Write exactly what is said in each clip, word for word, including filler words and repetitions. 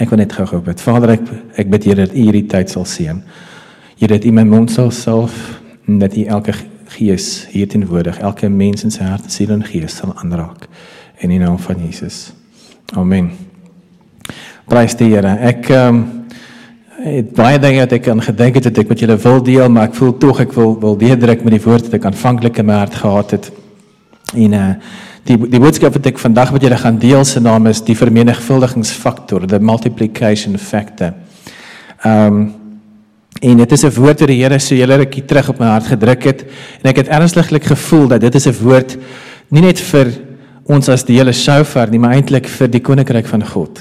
Ek wil net gou-gou bid. Vader, ek, ek bid Here dat U hierdie tyd sal seën. Here, dat U my mond sal salf, en dat U elke gees hier teenwoordig, elke mens in sy hart, siel en gees sal aanraak. In die naam van Jesus. Amen. Prys die Here. Ek um, het baie dinge wat ek aan gedink het, dat ek met julle wil deel, maar ek voel tog, ek wil, wil deurdruk met die woord dat ek aanvanklik in my hart gehad het. En uh, die, die boodskap wat ek vandag met julle gaan deel, se naam is die vermenigvuldigingsfaktor, the multiplication factor. Um, en dit is 'n woord wat die Here so julle rukkie terug op my hart gedruk het, en ek het ernstiglik gevoel dat dit is 'n woord, nie net vir ons as die hele shofar nie, maar eintlik vir die koninkryk van God.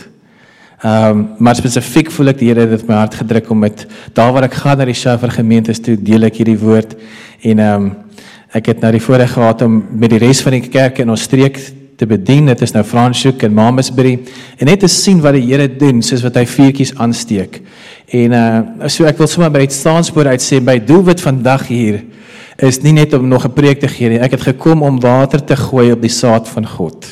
Um, maar spesifiek voel ek die Here het my hart gedruk om met, daar waar ek gaan na die shofar gemeentes toe, deel ek hierdie woord, en um, ek het nou die voorreg gehad om met die res van die kerke in ons streek te bedien. Dit is nou Franschhoek en Mamasbury, en net te sien wat die Here doen, soos wat hy vuurtjies aansteek. En uh, so ek wil sommer by die staanspoor uit sê, my doelwit vandag hier, is nie net om nog 'n preek te gee nie, ek het gekom om water te gooi op die saad van God.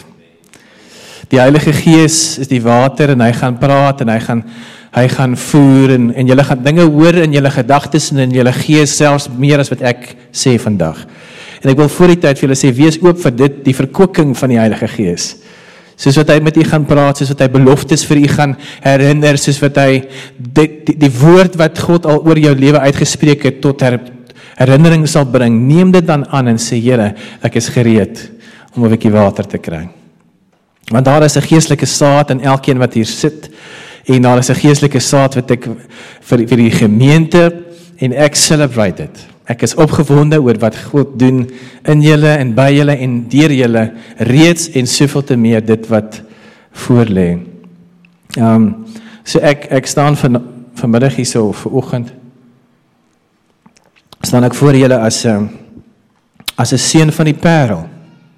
Die Heilige Gees is die water, en hy gaan praat, en hy gaan, hy gaan voer, en, en julle gaan dinge hoor in julle gedagtes, en in julle gees, selfs meer as wat ek sê vandag. En ek wil voor die tyd vir julle sê, wees oop vir dit, die verkoeking van die Heilige Gees. Soos wat hy met u gaan praat, soos wat hy beloftes vir u gaan herinner, soos wat hy die, die, die woord wat God al oor jou lewe uitgespreek het, tot her, herinnering sal bring. Neem dit dan aan en sê, Here, ek is gereed om 'n bietjie water te kry. Want daar is 'n geestelike saad in elkeen wat hier sit, en daar is 'n geestelike saad wat ek vir, vir die gemeente, en ek celebrate dit. Ek is opgewonde oor wat God doen in julle en by julle en deur julle reeds, en soveel te meer dit wat voor lê. Um, so ek, ek staan van, vanmiddag hier so, vanoggend, staan ek voor julle as 'n as 'n seun van die Parel.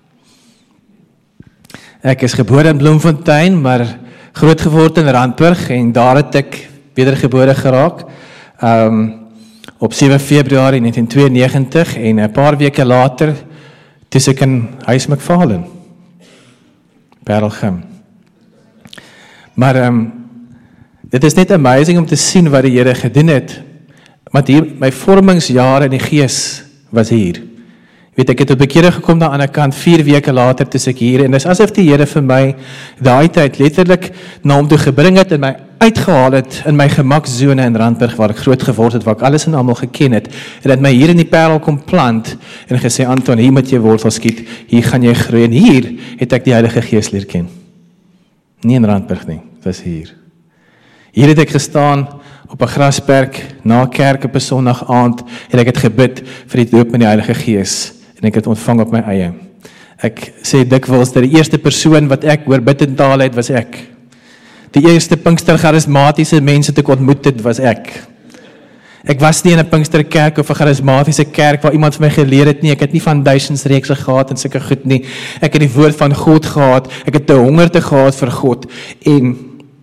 Ek is gebore in Bloemfontein, maar groot geword in Randburg, en daar het ek wedergebore geraak. Um, op sewe Februarie negentien tweeënnegentig, en 'n paar weke later, toe ek in Huis McFarlane, Parelgym. Maar um, dit is net amazing om te sien wat die Here gedoen het, want hier, my vormingsjare in die gees was hier. Weet, ek het op bekering gekom na aan die ander kant, vier weke later toe ek hier, en dis asof die Here vir my daai tyd letterlik na hom toe gebring het, en my uitgehaal het in my gemaksone in Randburg, waar ek groot geword het, waar ek alles en almal geken het, en het my hier in die Parel kom plant, en gesê, Anton, hier moet jy wortel skiet, hier gaan jy groei, en hier het ek die Heilige Gees leer ken. Nie in Randburg nie, dit was hier. Hier het ek gestaan, op 'n grasperk, na kerk op 'n Sondag aand, en ek het gebid vir die doop met die Heilige Gees, en ek het ontvang op my eie. Ek sê dikwels dat die eerste persoon wat ek hoor bid in taal het, was ek. Die eerste Pinkster charismatiese mense wat ek ontmoet het, was ek. Ek was nie in 'n Pinksterkerk of 'n charismatiese kerk waar iemand vir my geleer het nie. Ek het nie van duisends reekse gehad en sulke goed nie. Ek het die woord van God gehad. Ek het 'n honger te gehad vir God, en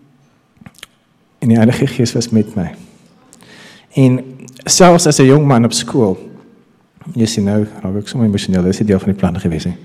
en die Heilige Gees was met my. En selfs as 'n jong man op skool, jy sien nou, raak ek sommer emosioneel, dit is nie deel van die plan gewees nie.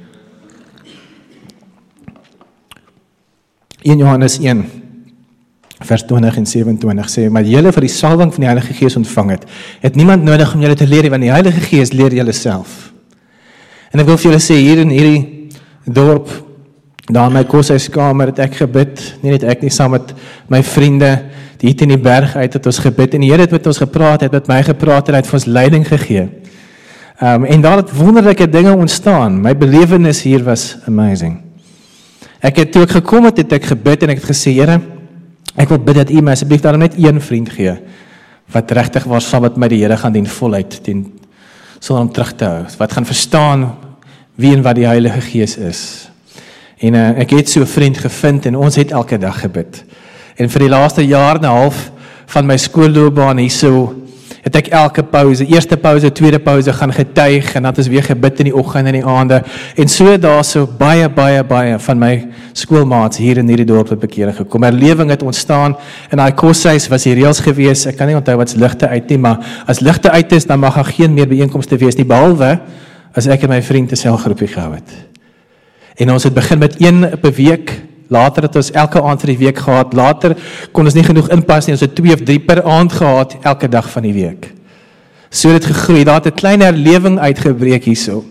Eerste Johannes een, vers twintig en sewenentwintig sê, maar julle vir die salwing van die Heilige Gees ontvang het, het niemand nodig om julle te leer, want die Heilige Gees leer julle self. En ek wil vir julle sê, hier in hierdie dorp, daar in my koshuiskamer het ek gebid, nie net ek nie, saam met my vriende, die het in die berg uit het ons gebid, en die Here het met ons gepraat, het met my gepraat, en hy het vir ons leiding gegee. Um, en daar het wonderlike dinge ontstaan. My belewenis hier was amazing. Ek het toe ek gekom het, het ek gebid, en ek het gesê, Here, ek wil bid dat U my asseblief daarom net een vriend gee, wat regtig was saam met my die Here gaan dien voluit, dien, sonder om terug te hou, wat gaan verstaan wie en wat die Heilige Gees is. En uh, ek het so 'n vriend gevind, en ons het elke dag gebid. En vir die laaste jaar en 'n half van my skoolloopbaan hierso, het ek elke pauze, eerste pauze, tweede pauze gaan getuig, en dat is weer gebid in die oggend en die aande, en so daar so baie, baie, baie van my skoolmaats hier in hierdie dorp het bekering gekom. Herlewing het ontstaan, en daai koshuis was hier reëls gewees, ek kan nie onthou wat's ligte uit nie, maar as ligte uit is, dan mag daar geen meer byeenkomste wees nie, behalwe as ek en my vriend 'n selgroepie gehou het. En ons het begin met een per week, Later het ons elke aand vir die week gehad. Later kon ons nie genoeg inpas nie. Ons het twee of drie per aand gehad, elke dag van die week. So het dit gegroei. Daar het 'n klein herlewing uitgebreek hierso.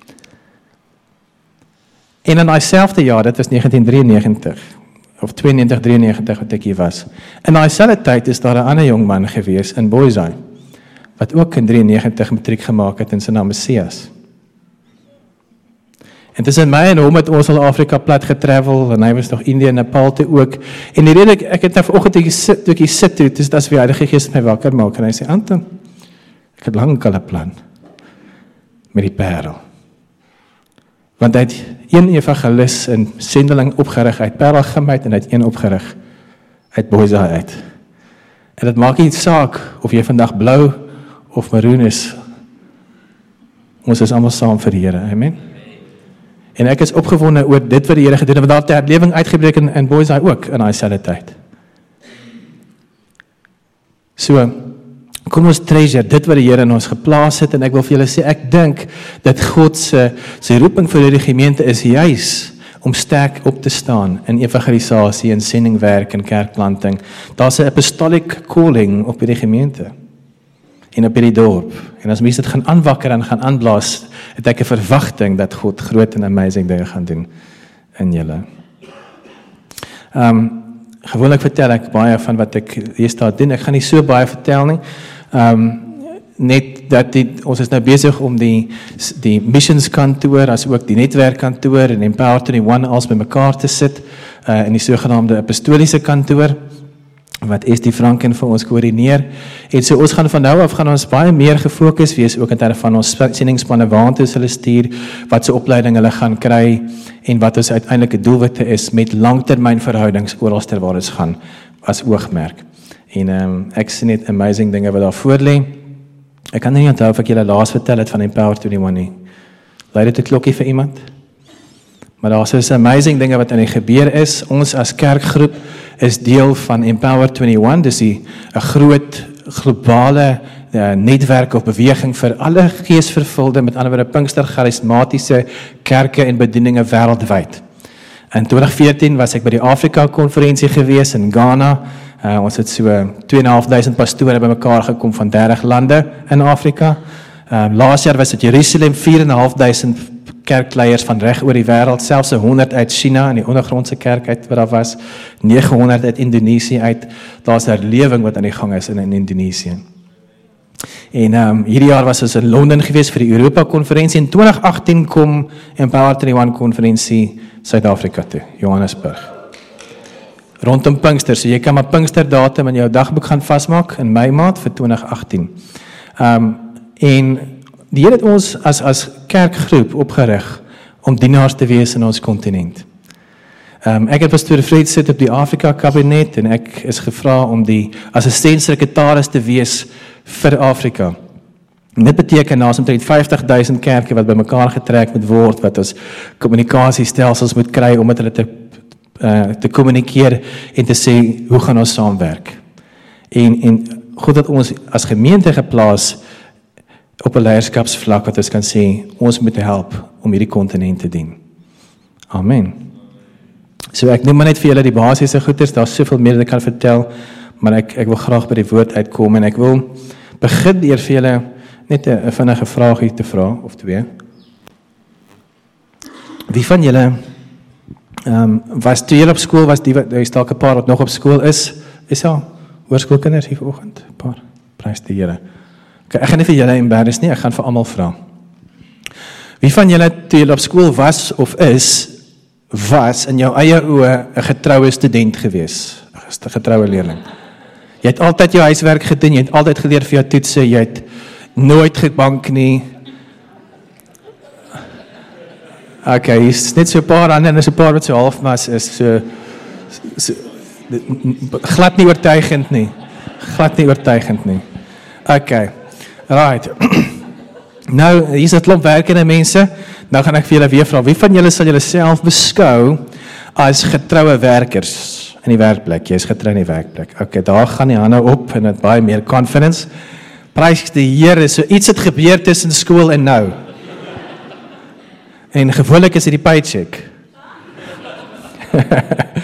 En in daai selfde jaar, dit was negentien drieënnegentig, of tweeënnegentig drieënnegentig wat ek hier was. In daai selfde tyd is daar 'n ander jong man gewees in Boisay, wat ook in drieënnegentig matriek gemaak het en sy naam is Messias. En tussen my en hom het ons al Afrika plat getravel, en hy was nog Indië en Nepal toe ook. En die rede, ek, ek het nou vanoggend toe ek sit, toe ek hier sit toe, dis as die Heilige Gees my wakker maak, en hy sê, Anton, ek het lank al 'n plan, met die Parel. Want hy het een evangelis en sendeling opgerig uit Parelgym uit, en hy het een opgerig uit Boisay uit. En dit maak nie saak, of jy vandag blou, of maroon is, ons is almal saam vir die Here, amen. En ek is opgewonde oor dit wat die Here gedoen het, want daar het 'n herlewing uitgebreek in, in Boisay ook, in daai selfde tyd. So, kom ons treasure dit wat die Here in ons geplaas het, en ek wil vir julle sê, ek dink, dat God se, sy roeping vir die gemeente is juis, om sterk op te staan, in evangelisasie, in sendingwerk, en kerkplanting. Daar's 'n apostolic calling op die gemeente, en op die dorp. En as mense dit gaan aanwakker en gaan aanblaas, het ek 'n verwagting dat God groot en amazing dinge gaan doen in julle. Um, gewoonlik vertel ek baie van wat ek hier staat doen. Ek gaan nie so baie vertel nie. Um, net dat die, ons is nou besig om die, die missionskantoor, as ook die netwerkkantoor en Empower eenentwintig als by mekaar te sit, uh, in die sogenaamde apostoliese kantoor, wat is die Franken vir ons koördineer. En so ons gaan van nou af gaan ons baie meer gefokus wees, ook in terme van ons sendingsspanne waartoe hulle stuur, wat se opleiding hulle gaan kry, en wat ons uiteindelike doelwitte is met langtermynverhoudings oral ter waar ons gaan, as oogmerk. En um, ek sien net amazing dinge wat daar voor lê. Ek kan nie onthou of ek julle laas vertel het van Empower eenentwintig nie. Lei dit 'n klokkie vir iemand? Maar daar is amazing dinge wat in die gebeur is. Ons as kerkgroep is deel van Empower eenentwintig, dis 'n groot globale uh, netwerk of beweging vir alle geesvervulde, met ander woorde Pinkster charismatiese kerke en bedieninge wêreldwyd. In twintig veertien was ek by die Afrika konferensie gewees in Ghana. Uh, ons het so twee en 'n half duisend pastore bymekaar gekom van dertig lande in Afrika. Uh, laas jaar was dit Jerusalem, vier en 'n half duisend kerkleiers van reg oor die wêreld, selfs honderd uit China in die ondergrondse kerk uit wat daar was, negenhonderd uit Indonesië uit. Daar's 'n herlewing wat aan die gang is in, in Indonesië. En um, hierdie jaar was ons in Londen gewees vir die Europa konferensie, en twintig agtien kom Empower eenentwintig konferensie Suid-Afrika toe, Johannesburg. Rondom Pinkster, so jy kan maar Pinkster datum in jou dagboek gaan vasmaak in Mei maand vir twintig agtien. Um, en die Here het ons as, as kerkgroep opgerig om dienaars te wees in ons kontinent. Um, ek het pastoor Fred sit op die Afrika kabinet, en ek is gevra om die assistent-sekretaris te wees vir Afrika. En dit beteken na omtrent vyftig duisend kerke wat bymekaar getrek moet word, wat ons kommunikasiestelsels moet kry om met hulle te Uh, te kommunikeer en te sê, hoe gaan ons saamwerk? En, en God het ons as gemeente geplaas op 'n leierskapsvlak wat ons kan sê, ons moet help om hierdie kontinent te dien. Amen. So ek noem maar net vir julle die basiese goeders, daar is soveel meer wat ek kan vertel, maar ek, ek wil graag by die woord uitkom, en ek wil begin deur vir julle net 'n vinnige vraagie te vra, of twee. Wie van julle Um, was toe jy op skool was, die wat, is dalk 'n paar wat nog op skool is, is ja, hoërskoolkinders hier vanoggend, 'n paar, prys die Here. Okay, ek gaan nie vir julle embarrass nie, ek gaan vir almal vra. Wie van julle toe jy op skool was, of is, was in jou eie oë 'n getroue student gewees, 'n getroue leerling? Jy het altyd jou huiswerk gedoen, jy het altyd geleer vir jou toetse, jy het nooit gebank nie. Okay, hier is net so 'n paar ander, en so 'n paar wat so half was, is so, so glad nie oortuigend nie. Glad nie oortuigend nie. Okay, right. Nou, hier is 'n klomp werkende mense. Nou gaan ek vir julle weer vra, wie van julle sal julle self beskou as getroue werkers in die werkplek? Jy is getrou in die werkplek. Okay, daar gaan die hande op, en het baie meer confidence. Prys die Here, so iets het gebeur tussen skool en nou. En gewoonlik is dit die paycheck.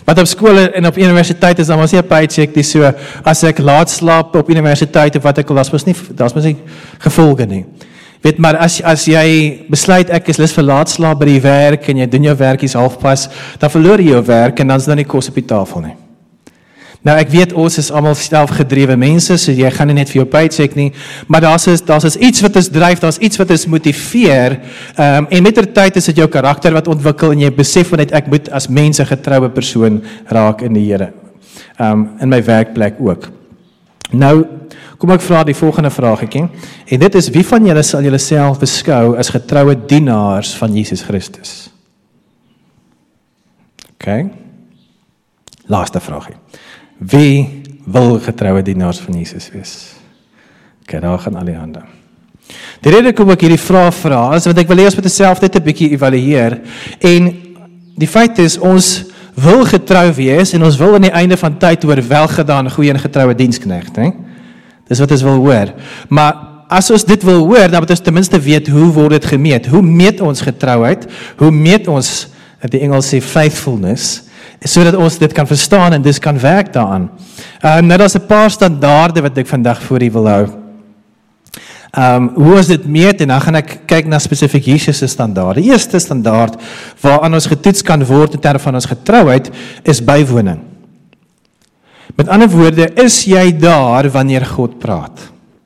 Want op skool en op universiteit is dan mos nie 'n paycheck nie, so as ek laat slaap op universiteit of wat ek al, daar's mos nie, daar's mos nie gevolge nie. Weet maar, as, as jy besluit ek is lus vir laat slaap by die werk en jy doen jou werkies halfpas, dan verloor jy jou werk en dan is dan nie kos op die tafel nie. Nou ek weet ons is almal selfgedrewe mense, so jy gaan nie net vir jou paycheck nie, maar daar's is daar's is iets wat ons dryf, daar's iets wat ons motiveer, um, en met ter tyd is dit jou karakter wat ontwikkel en jy besef net ek moet as mens 'n getroue persoon raak in die Here. Um, in my werkplek ook. Nou, kom ek vra die volgende vraagetjie, en dit is, wie van julle sal julle self beskou as getroue dienaars van Jesus Christus? OK. Laaste vraagie. Wie wil getroue dienaars van Jesus wees? OK, daar gaan al die hande. Die rede kom ek hierdie vraag vra, is want ek wil hê ons met onsself net 'n bietjie evalueer, en die feit is, ons wil getrou wees, en ons wil aan die einde van tyd hoor, welgedaan, goeie en getroue diensknegt, hè? Dis wat ons wil hoor. Maar as ons dit wil hoor, dan moet ons ten minste weet, hoe word dit gemeet? Hoe meet ons getrouheid? Hoe meet ons, die Engels sê, faithfulness, sodat ons dit kan verstaan en dus kan werk daaraan. Uh, nou, daar is 'n paar standaarde wat ek vandag voor u wil hou. Um, hoe ons dit meet, en dan gaan ek kyk na spesifiek Jesus se standaarde. Die eerste standaard waaraan ons getoets kan word in terme van ons getrouheid, is bywoning. Met ander woorde, is jy daar wanneer God praat?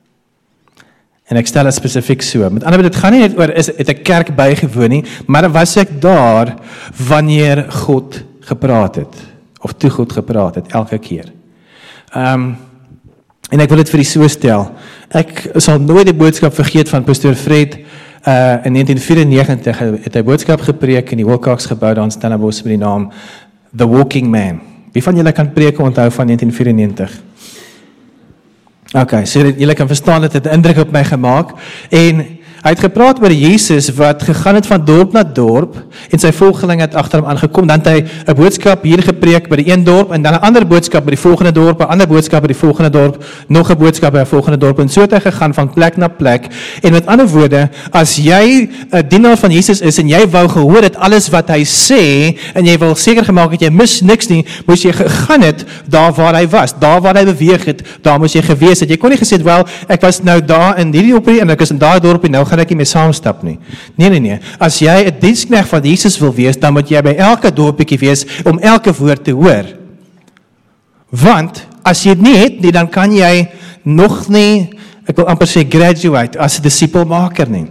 En ek stel dit spesifiek so. Met ander woorde, dit gaan nie net oor, is het 'n kerk bygewoon nie, maar was ek daar wanneer God gepraat het, of toe God gepraat het, elke keer. Um, en ek wil dit vir die so stel, ek sal nooit die boodskap vergeet van Pastor Fred, uh, in negentien vyrenegentig het hy boodskap gepreek in die Wilcox gebou daar in Stellenbosch met die naam The Walking Man. Wie van julle kan preke onthou van negentien vyrenegentig? Ok, so julle kan verstaan, dat het 'n indruk op my gemaak, en hy het gepraat oor Jesus wat gegaan het van dorp na dorp, en sy volgelinge het agter hom aangekom, dan het hy 'n boodskap hier gepreek by die een dorp, en dan 'n ander boodskap by die volgende dorp, 'n ander boodskap by die volgende dorp, nog 'n boodskap by 'n volgende dorp, en so het hy gegaan van plek na plek, en met ander woorde, as jy 'n dienaar van Jesus is, en jy wou gehoor het alles wat hy sê, en jy wil seker gemaak het, jy mis niks nie, moes jy gegaan het, daar waar hy was, daar waar hy beweeg het, daar moes jy gewees het, jy kon nie gesê het, wel, ek was nou daar in hierdie dorpie, en ek is in daai dorpie, nou gaan ek nie mee saamstap nie. Nee, nee, nee. As jy 'n diensknegt van Jesus wil wees, dan moet jy by elke dorpie wees om elke woord te hoor. Want as jy dit nie het nie, dan kan jy nog nie, ek wil amper sê graduate as 'n disipelmaker nie.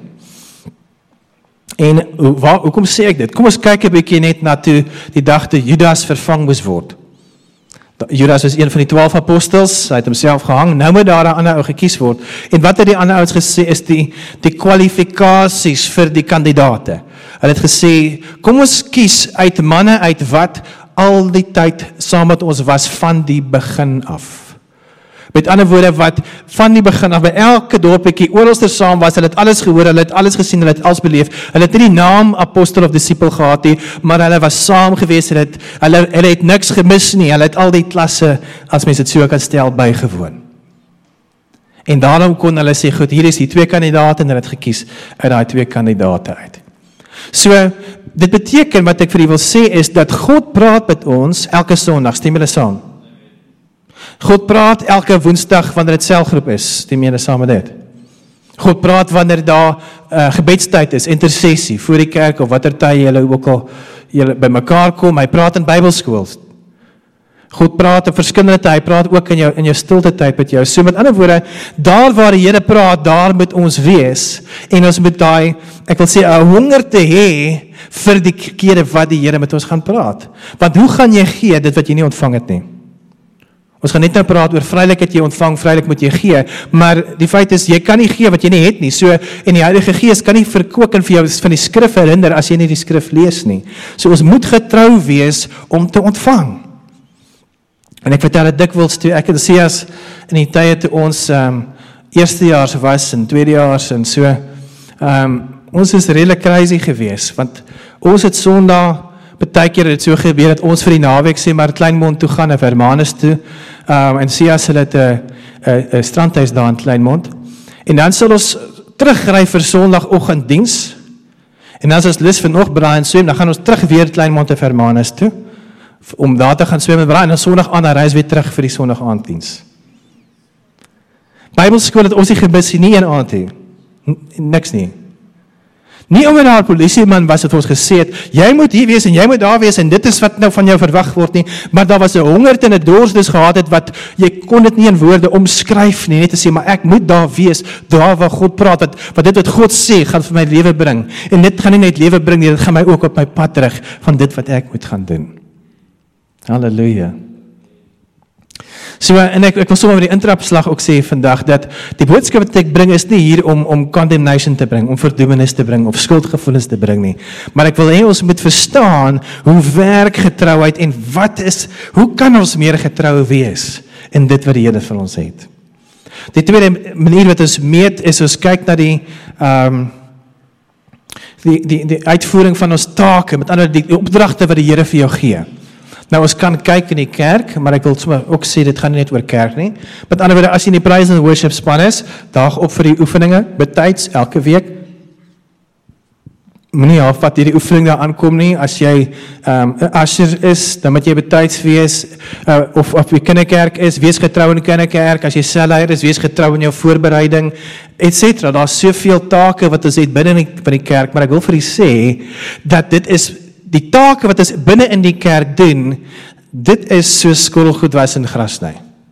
En waar, hoekom sê ek dit? Kom ons kyk 'n bietjie net na toe die dag toe Judas vervang moes word. Judas is een van die twaalf apostels, hy het homself gehang, nou moet daar 'n ander ou gekies word. En wat het die ander ouens gesê is die, die kwalifikasies vir die kandidate. Hulle het gesê, kom ons kies uit manne uit wat al die tyd saam met ons was van die begin af. Met ander woorde, wat van die begin af by elke dorpetjie oralste saam was, hulle het alles gehoor, hulle het alles gesien, hulle het alles beleef. Hulle het nie die naam apostel of disipel gehad nie, maar hulle was saam gewees, hulle het, hulle, hulle het niks gemis nie, hulle het al die klasse, as mens dit so kan stel, bygewoon. En daarom kon hulle sê, goed, hier is die twee kandidate, en hulle het gekies uit die twee kandidate uit. So, dit beteken, wat ek vir julle wil sê, is dat God praat met ons elke Sondag, stem julle saam. God praat elke Woensdag wanneer dit selgroep is, stem julle saam met dit. God praat wanneer daar uh, gebedstyd is, intersessie, voor die kerk, of watter tyd julle ook al julle by mekaar kom, hy praat in Bybelskool. God praat op verskillende tyd, hy praat ook in jou, in jou stilte tyd met jou. So met ander woorde, daar waar die Here praat, daar moet ons wees, en ons moet daai, ek wil sê, 'n honger te hê, vir die kere wat die Here met ons gaan praat. Want hoe gaan jy gee, dit wat jy nie ontvang het nie? Ons gaan net nou praat oor vrylik het jy ontvang, vrylik moet jy gee, maar die feit is, jy kan nie gee wat jy nie het nie, so, en die Heilige Gees kan nie verkoop en vir jou van die skrif herinner, as jy nie die skrif lees nie. So ons moet getrou wees, om te ontvang. En ek vertel dit dikwels toe, ek en Sias, in die tye toe ons, um, eerstejaars was, en tweedejaars, en so, um, ons is redelijk crazy gewees, want ons het Sondag, partykeer het so gebeur, dat ons vir die naweek sê, maar Kleinmond toe gaan, of Hermanus toe, um, en Sias hulle het een strandhuis daar in Kleinmond, en dan sal ons terugry vir Sondagoggenddiens, en dan as ons lus vir nog braai en swem, dan gaan ons terug weer Kleinmond of Hermanus toe, om daar te gaan swem en braai, en dan Sondag aan, dan reis weer terug vir die Sondag aanddiens. Bybelskool het ons nie gebid nie een aand nie. Niks nie. Nie omdat daar 'n polisieman was wat ons gesê het, jy moet hier wees en jy moet daar wees en dit is wat nou van jou verwag word nie, maar daar was 'n hongerd en 'n dors dus gehad het wat, jy kon dit nie in woorde omskryf nie, net te sê, maar ek moet daar wees, daar waar God praat, wat, wat dit wat God sê, gaan vir my lewe bring, en dit gaan nie net lewe bring nie, dit gaan my ook op my pad terug, van dit wat ek moet gaan doen. Halleluja. So, en ek, ek wil sommer met die intrapslag ook sê vandag, dat die boodskap wat ek bring is nie hier om, om condemnation te bring, om verdoemenis te bring, of skuldgevoelens te bring nie, maar ek wil hê ons moet verstaan, hoe werk getrouheid, en wat is, hoe kan ons meer getrou wees, in dit wat die Here vir ons het. Die tweede manier wat ons meet, is ons kyk na die, um, die, die, die uitvoering van ons take, met ander die, die opdragte wat die Here vir jou gee. Nou, ons kan kyk in die kerk, maar ek wil sommer ook sê, dit gaan nie net oor kerk nie. Met ander woorde, as jy in die praise and worship span is, daag op vir die oefeninge, betyds, elke week. Moenie halfpad hierdie oefening daar aankom nie, as jy um, 'n usher is, dan moet jy betyds wees, uh, of of jy kinderkerk is, wees getrou in die kinderkerk, as jy selleier is, wees getrou in jou voorbereiding, et cetera. Daar's soveel take wat ons het binne in die, by die kerk, maar ek wil vir u sê, dat dit is die take wat ons binne in die kerk doen, dit is so skottelgoed was in grasny.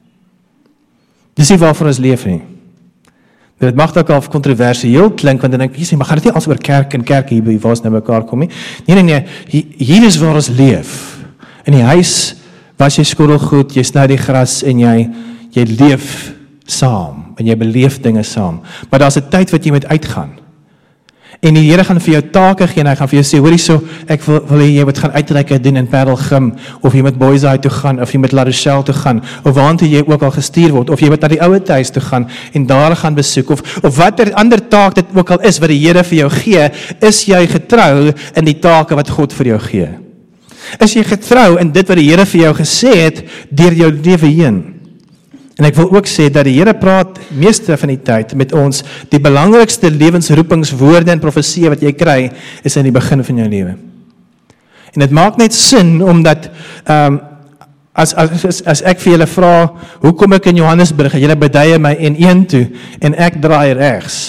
Dis nie waarvoor ons leef nie. Dit mag dalk al kontroversieel klink, want dan denk ek, maar gaan dit nie als oor kerk en kerk hier, waar ons nou mekaar kom nie? Nee, nee, nee, hier is waar ons leef. In die huis was jy skottelgoed, jy sny die gras en jy, jy leef saam, en jy beleef dinge saam. Maar daar's 'n tyd wat jy moet uitgaan. En die Here gaan vir jou take gee, en hy gaan vir jou sê, hoorie so, ek wil, wil jy moet gaan uitreike doen in Parelgym, of jy moet Boys High toe gaan, of jy moet La Rochelle toe gaan, of waartoe jy ook al gestuur word, of jy moet na die ouer huis toe gaan, en daar gaan besoek, of, of wat er ander taak dit ook al is, wat die Here vir jou gee, is jy getrou in die take wat God vir jou gee? Is jy getrou in dit wat die Here vir jou gesê het, deur jou lewe heen? En ek wil ook sê, dat die Here praat meeste van die tyd met ons, die belangrikste lewensroepingswoorde en profesie wat jy kry, is in die begin van jou lewe. En dit maak net sin, omdat, um, as, as, as, as ek vir julle vra, hoe kom ek in Johannesburg, en julle beduie my N een toe, en ek draai regs,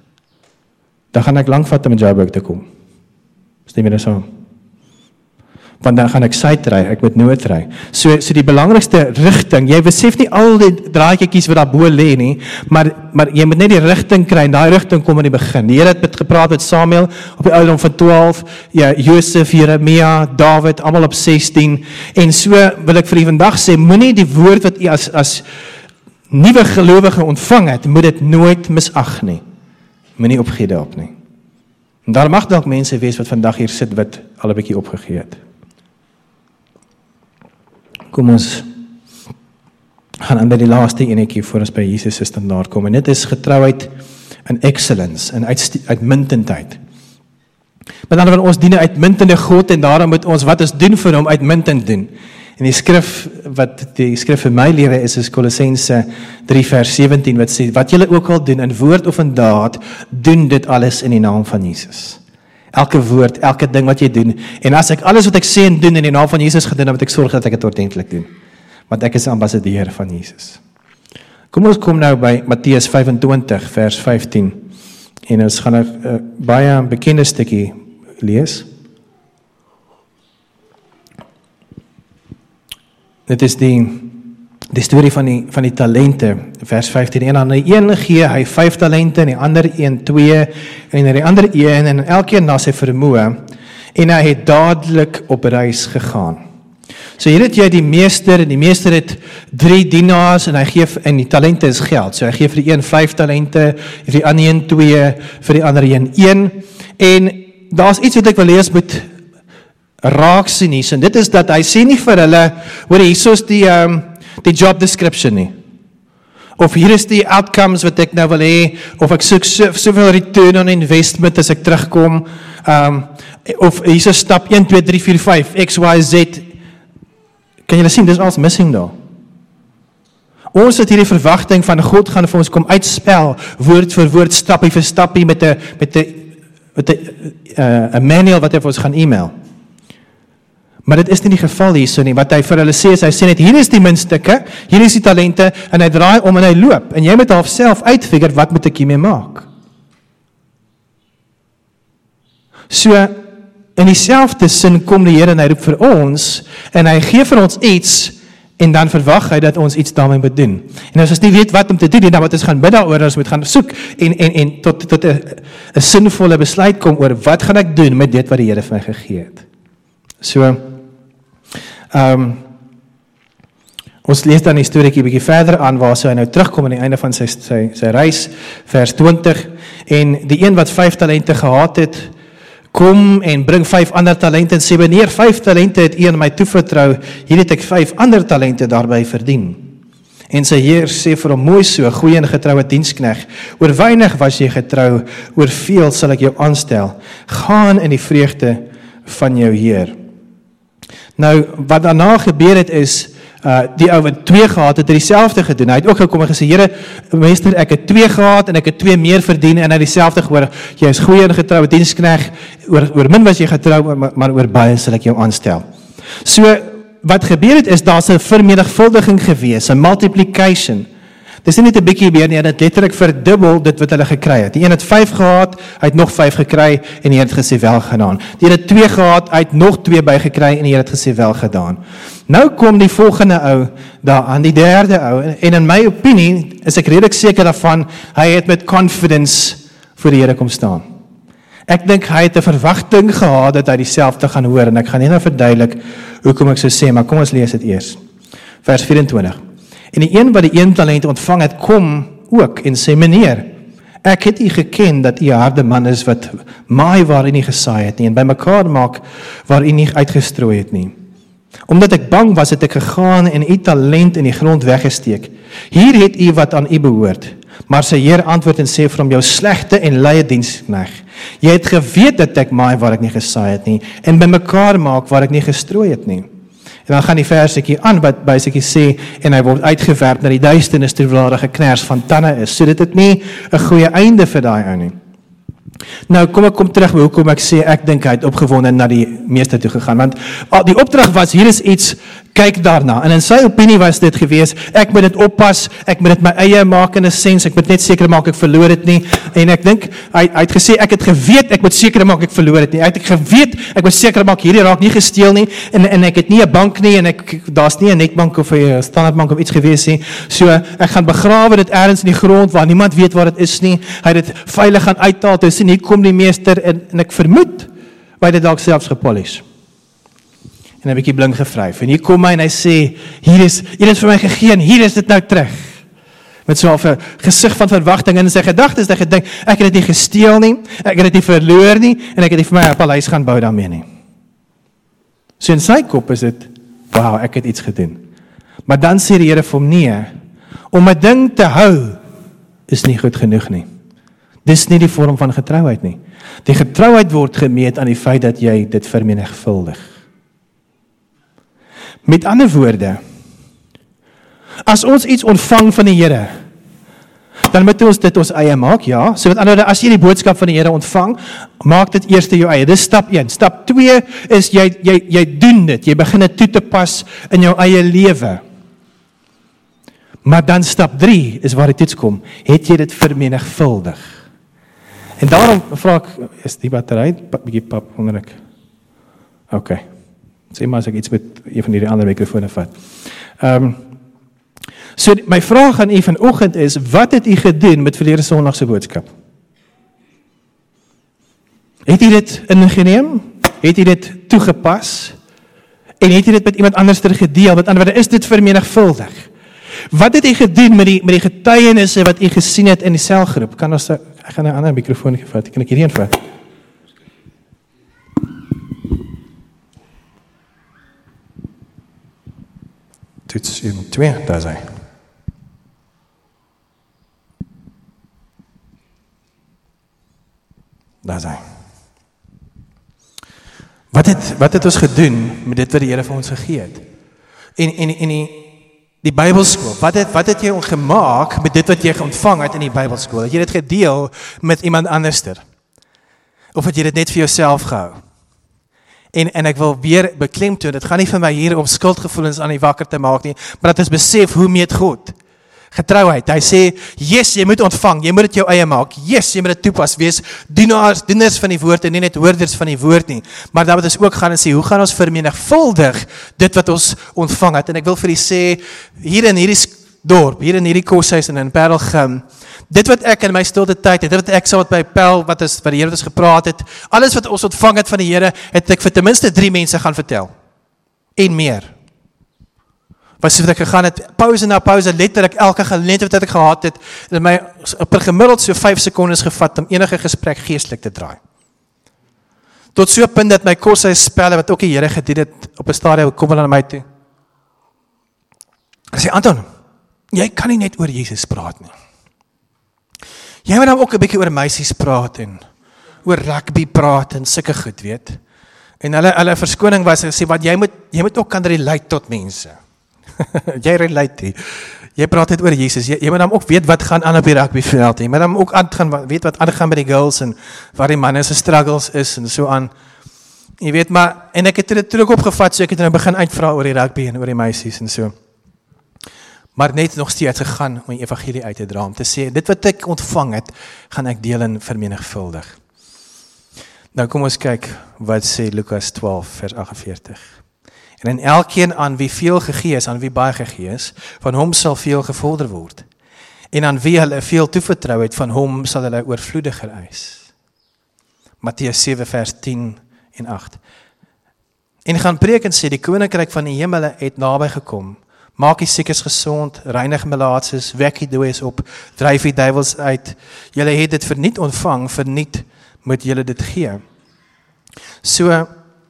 dan gaan ek lang vat om in Joburg te kom. Stem jy nou saam? Want dan gaan ek suid ry, ek moet noord ry. So, so die belangrikste rigting, jy besef nie al die draadjies wat daar bo lê nie, maar, maar jy moet net die rigting kry, en die rigting kom in die begin. Die Here het met gepraat met Samuel, op die ouderdom van twaalf, ja, Josef, Jeremia, David, almal op sestien, en so wil ek vir u vandag sê, moenie die woord wat u as, as nuwe gelowige ontvang het, moet dit nooit misag nie. Moenie opgee daarop nie. En daar mag dalk mense wees wat vandag hier sit, wat al 'n bietjie opgegee het. Kom ons gaan aan by die laaste enetjie voor ons by Jesus se standaard kom. En dit is getrouheid in excellence, in uitmuntendheid. Met ander woorde, ons dien 'n uitmuntende God, en daarom moet ons wat ons doen vir hom uitmuntend doen. En die skrif, wat die skrif vir my lewe is, is Kolossense drie vers sewentien, wat sê, wat julle ook al doen, in woord of in daad, doen dit alles in die naam van Jesus. Elke woord, elke ding wat jy doen, en as ek alles wat ek sê en doen in die naam van Jesus gedoen, dan moet ek sorg dat ek dit ordentlik doen. Want ek is ambassadeur van Jesus. Kom ons kom nou by Matteus vyf en twintig, vers vyftien. En ons gaan 'n uh, baie bekende stukkie lees. Dit is die, die storie van die, van die talente, vers vyftien. En aan die een gee hy vyf talente, en die ander een twee, en die ander een, en elkeen na sy vermoë, en hy het dadelik op reis gegaan. So hier het jy die meester, en die meester het drie dienaars, en hy gee, en die talente is geld, so hy gee vir die een vyf talente, vir die ander een twee, vir die ander een een, en daar is iets wat ek wil lees met raak sien nie, en dit is dat hy sê nie vir hulle, hoor hier is die, um, die job description nie, of hier is die outcomes wat ek nou wil hê, of ek soek so, soveel return on investment as ek terugkom, um, of hier is stap een, twee, drie, vier, vyf, X, Y, Z, kan julle sien, dis alles missing daar. Ons het hierdie verwagting van God gaan vir ons kom uitspel, woord vir woord, stappie vir stappie, met 'n met 'n met 'n uh, 'n manual wat hy vir ons gaan e-mail. Maar dit is nie die geval hierso nie. Wat hy vir hulle sê, is hy sê net, hier is die muntstukke, hier is die talente, en hy draai om en hy loop. En jy moet half self uitfigure, wat moet ek hiermee maak? So, in dieselfde sin kom die Here en hy roep vir ons, en hy gee vir ons iets, en dan verwag hy dat ons iets daarmee moet doen. En as ons nie weet wat om te doen, dan moet ons gaan bid daaroor, ons moet gaan soek, en, en, en tot, tot 'n sinvolle besluit kom oor, wat gaan ek doen met dit wat die Here vir my gegee het. So, um, ons lees dan die storieetjie bietjie verder aan, waar so hy nou terugkom aan die einde van sy, sy, sy reis, vers twintig, en die een wat vyf talente gehad het, kom en bring vyf ander talente en sê, meneer, vyf talente het u aan my toevertrou, hier het ek vyf ander talente daarby verdien. En sy heer sê vir hom, mooi so, goeie en getroue diensknegt, oor weinig was jy getrou, oor veel sal ek jou aanstel, gaan in die vreugde van jou heer. Nou, wat daarna gebeur het is, uh, die ou wat twee gehad het, het dieselfde gedoen. Hy het ook gekom en gesê, Here, meester, ek het twee gehad en ek het twee meer verdien, en hy het dieselfde gehoor, jy is goeie en getroue diensknegt, oor, oor min was jy getrou, maar, maar oor baie sal ek jou aanstel. So, wat gebeur het is, daar is 'n vermenigvuldiging gewees, 'n multiplication. Dis nie net 'n bietjie meer nie, hy het letterlik verdubbel dit wat hulle gekry het. Die een het vyf gehad, hy het nog vyf gekry, en die een het gesê wel gedaan. Die een het twee gehad, hy het nog twee bygekry, en die een het gesê wel gedaan. Nou kom die volgende ou daaraan, die derde ou, en in my opinie, is ek redelik seker daarvan, hy het met confidence voor die Here kom staan. Ek dink hy het 'n verwagting gehad, dat hy dieselfde gaan hoor, en ek gaan nie nou verduidelik, hoekom ek so sê, maar kom ons lees dit eers. Vers vyf-en-twintig. En die een wat die een talent ontvang het, kom ook en sê, meneer, ek het u geken dat u 'n harde man is wat maai waar u nie gesaai het nie, en bymekaar maak waar u nie uitgestrooi het nie. Omdat ek bang was, het ek gegaan en u talent in die grond weggesteek. Hier het u wat aan u behoort. Maar sy heer antwoord en sê vir hom, jou slegte en luie diensknegt. Jy het geweet dat ek maai waar ek nie gesaai het nie, en bymekaar maak waar ek nie gestrooi het nie. En dan gaan die versetjie aan, wat basically sê, en hy word uitgewerp na die duisternis terwyl daar 'n kners van tande is. So dit het nie 'n goeie einde vir daai ou nie. Nou, kom ek kom terug by hoekom ek sê, ek dink hy het opgewonde na die meester toe gegaan, want die opdrag was, hier is iets, kyk daarna, en in sy opinie was dit gewees, ek moet dit oppas, ek moet dit my eie maak in 'n sens, ek moet net seker maak ek verloor dit nie, en ek dink, hy, hy het gesê, ek het geweet, ek moet seker maak ek verloor dit nie, hy het geweet, ek moet seker maak, hierdie raak nie gesteel nie, en, en ek het nie 'n bank nie, en ek, daar's nie 'n netbank of 'n standaardbank of iets gewees nie, so, ek gaan begrawe dit ergens in die grond, waar niemand weet waar dit is nie, hy het dit veilig gaan uithaal, dus en hier kom die meester, en, en ek vermoed, hy het dit dalk selfs gepolish, en 'n bietjie blink gevryf, en hier kom hy en hy sê, hier is, hier is vir my gegee, en hier is dit nou terug, met so 'n gesig van verwagting, en in sy gedagtes, hy gedink, ek het dit nie gesteel nie, ek het dit nie verloor nie, en ek het nie vir my 'n paleis gaan bou daarmee nie. So in sy kop is dit, wauw, ek het iets gedoen. Maar dan sê die Here vir hom, nee, om 'n ding te hou, is nie goed genoeg nie. Dis nie die vorm van getrouheid nie. Die getrouheid word gemeet aan die feit dat jy dit vermenigvuldig. Met ander woorde, as ons iets ontvang van die Here, dan moet ons dit ons eie maak, ja. So met ander woorde, as jy die boodskap van die Here ontvang, maak dit eers jou eie. Dis stap een. Stap twee is jy, jy, jy doen dit. Jy begin dit toe te pas in jou eie lewe. Maar dan stap drie is waar die toets kom. Het jy dit vermenigvuldig? En daarom vra ek, is die battery, bietjie pap onder ek? Ok. Sê maar as ek iets met een van die ander mikrofone vat. Um, so my vraag aan u vanoggend is, wat het u gedoen met verlede Sondag se boodskap? Het u dit ingeneem? Het u dit toegepas? En het u dit met iemand anders gedeel? Met ander woorde, is dit vermenigvuldig? Wat het u gedoen met die, met die getuienisse wat u gesien het in die selgroep? Kan ons, ek gaan 'n ander mikrofoon gevat, kan ek hierdie een vat? Toets een, twee, daar is hy. Daar is hy. Wat het, wat het ons gedoen met dit wat die Here vir ons gegee het? En, en, en die, die Bybelskool, wat het, wat het jy gemaak met dit wat jy ontvang het in die Bybelskool? Het jy dit gedeel met iemand anderster? Of het jy dit net vir jouself gehou? En, en ek wil weer beklemtoon, dit gaan nie vir my hier om skuldgevoelens aan die wakker te maak nie, maar dat ons besef, hoe meet God? Getrouheid, hy sê, yes, jy moet ontvang, jy moet dit jou eie maak, yes, jy moet dit toepas, wees dienaars, dieners van die woord, en nie net hoorders van die woord nie, maar dan moet ons ook gaan en sê, hoe gaan ons vermenigvuldig dit wat ons ontvang het, en ek wil vir die sê, hier in hierdie dorp, hier in hierdie koshuis en in Parelgem, dit wat ek in my stilte tyd het, dit wat ek saam met my Pel, wat, is, wat die Here het ons gepraat het, alles wat ons ontvang het van die Here, het ek vir ten minste drie mense gaan vertel, en meer, wat so dat ek gegaan het, pauze na pauze, letterlik elke geleentheid wat ek gehad het, en my per gemiddeld so vyf sekondes gevat, om enige gesprek geestelik te draai. Tot so 'n punt dat my koshuis spelle, wat ook die Here gedoen het, op 'n stadium kom hulle na my toe. Ek sê, Anton, jy kan nie net oor Jesus praat nie. Jy moet dan ook 'n bietjie oor meisies praat, en oor rugby praat, en sulke goed, weet. En hulle, hulle verskoning was, en sê, wat jy moet, jy moet ook kan relate tot mense. Jy relate, jy praat net oor Jesus, jy, jy moet dan ook weet wat gaan aan op die rugbyveld, jy moet dan ook aan gaan, weet wat aangaan by die girls, en waar die manne se struggles is, en so aan, jy weet, maar, en ek het dit terug opgevat, so ek het nou begin uitvra oor die rugby, en oor die meisies, en so, maar net nog steeds gegaan, om die evangelie uit te dra, om te sê, dit wat ek ontvang het, gaan ek deel en vermenigvuldig. Nou kom ons kyk, wat sê Lukas twaalf, vers agt en veertig. En in elkeen aan wie veel gegee is, aan wie baie gegee is, van hom sal veel gevorder word. En aan wie hulle veel toevertrou het, van hom sal hulle oorvloediger eis. Matteus sewe vers tien en agt. En gaan preek en sê, die koninkryk van die hemele het naby gekom. Maak die siekes gesond, reinig melaatses, wek die dooies op, dryf die duiwels uit. Julle het dit verniet ontvang, verniet moet julle dit gee. So,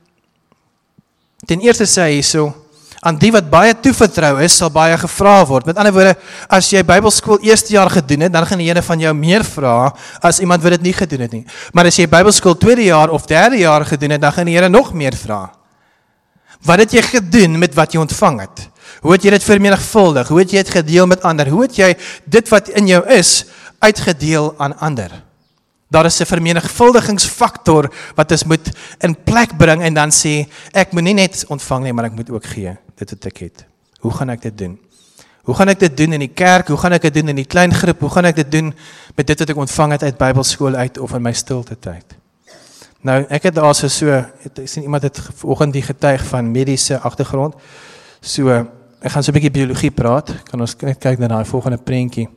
ten eerste sê hy so, aan die wat baie toevertrou is, sal baie gevra word. Met ander woorde, as jy Bybelskool eerste jaar gedoen het, dan gaan die Here van jou meer vra, as iemand wat dit nie gedoen het nie. Maar as jy Bybelskool tweede jaar of derde jaar gedoen het, dan gaan die Here nog meer vra. Wat het jy gedoen met wat jy ontvang het? Hoe het jy dit vermenigvuldig? Hoe het jy dit gedeel met ander? Hoe het jy dit wat in jou is, uitgedeel aan ander? Daar is 'n vermenigvuldigingsfaktor wat ons moet in plek bring en dan sê, ek moet nie net ontvang nie, maar ek moet ook gee, dit wat ek het. Hoe gaan ek dit doen? Hoe gaan ek dit doen in die kerk? Hoe gaan ek dit doen in die klein groep? Hoe gaan ek dit doen met dit wat ek ontvang het uit Bybelskool uit of in my stilte tyd? Nou, ek het daar so, so het, ek sien iemand het vanoggend die getuig van mediese agtergrond, so, ek gaan so 'n bietjie biologie praat, kan ons net kyk na die volgende prentjie.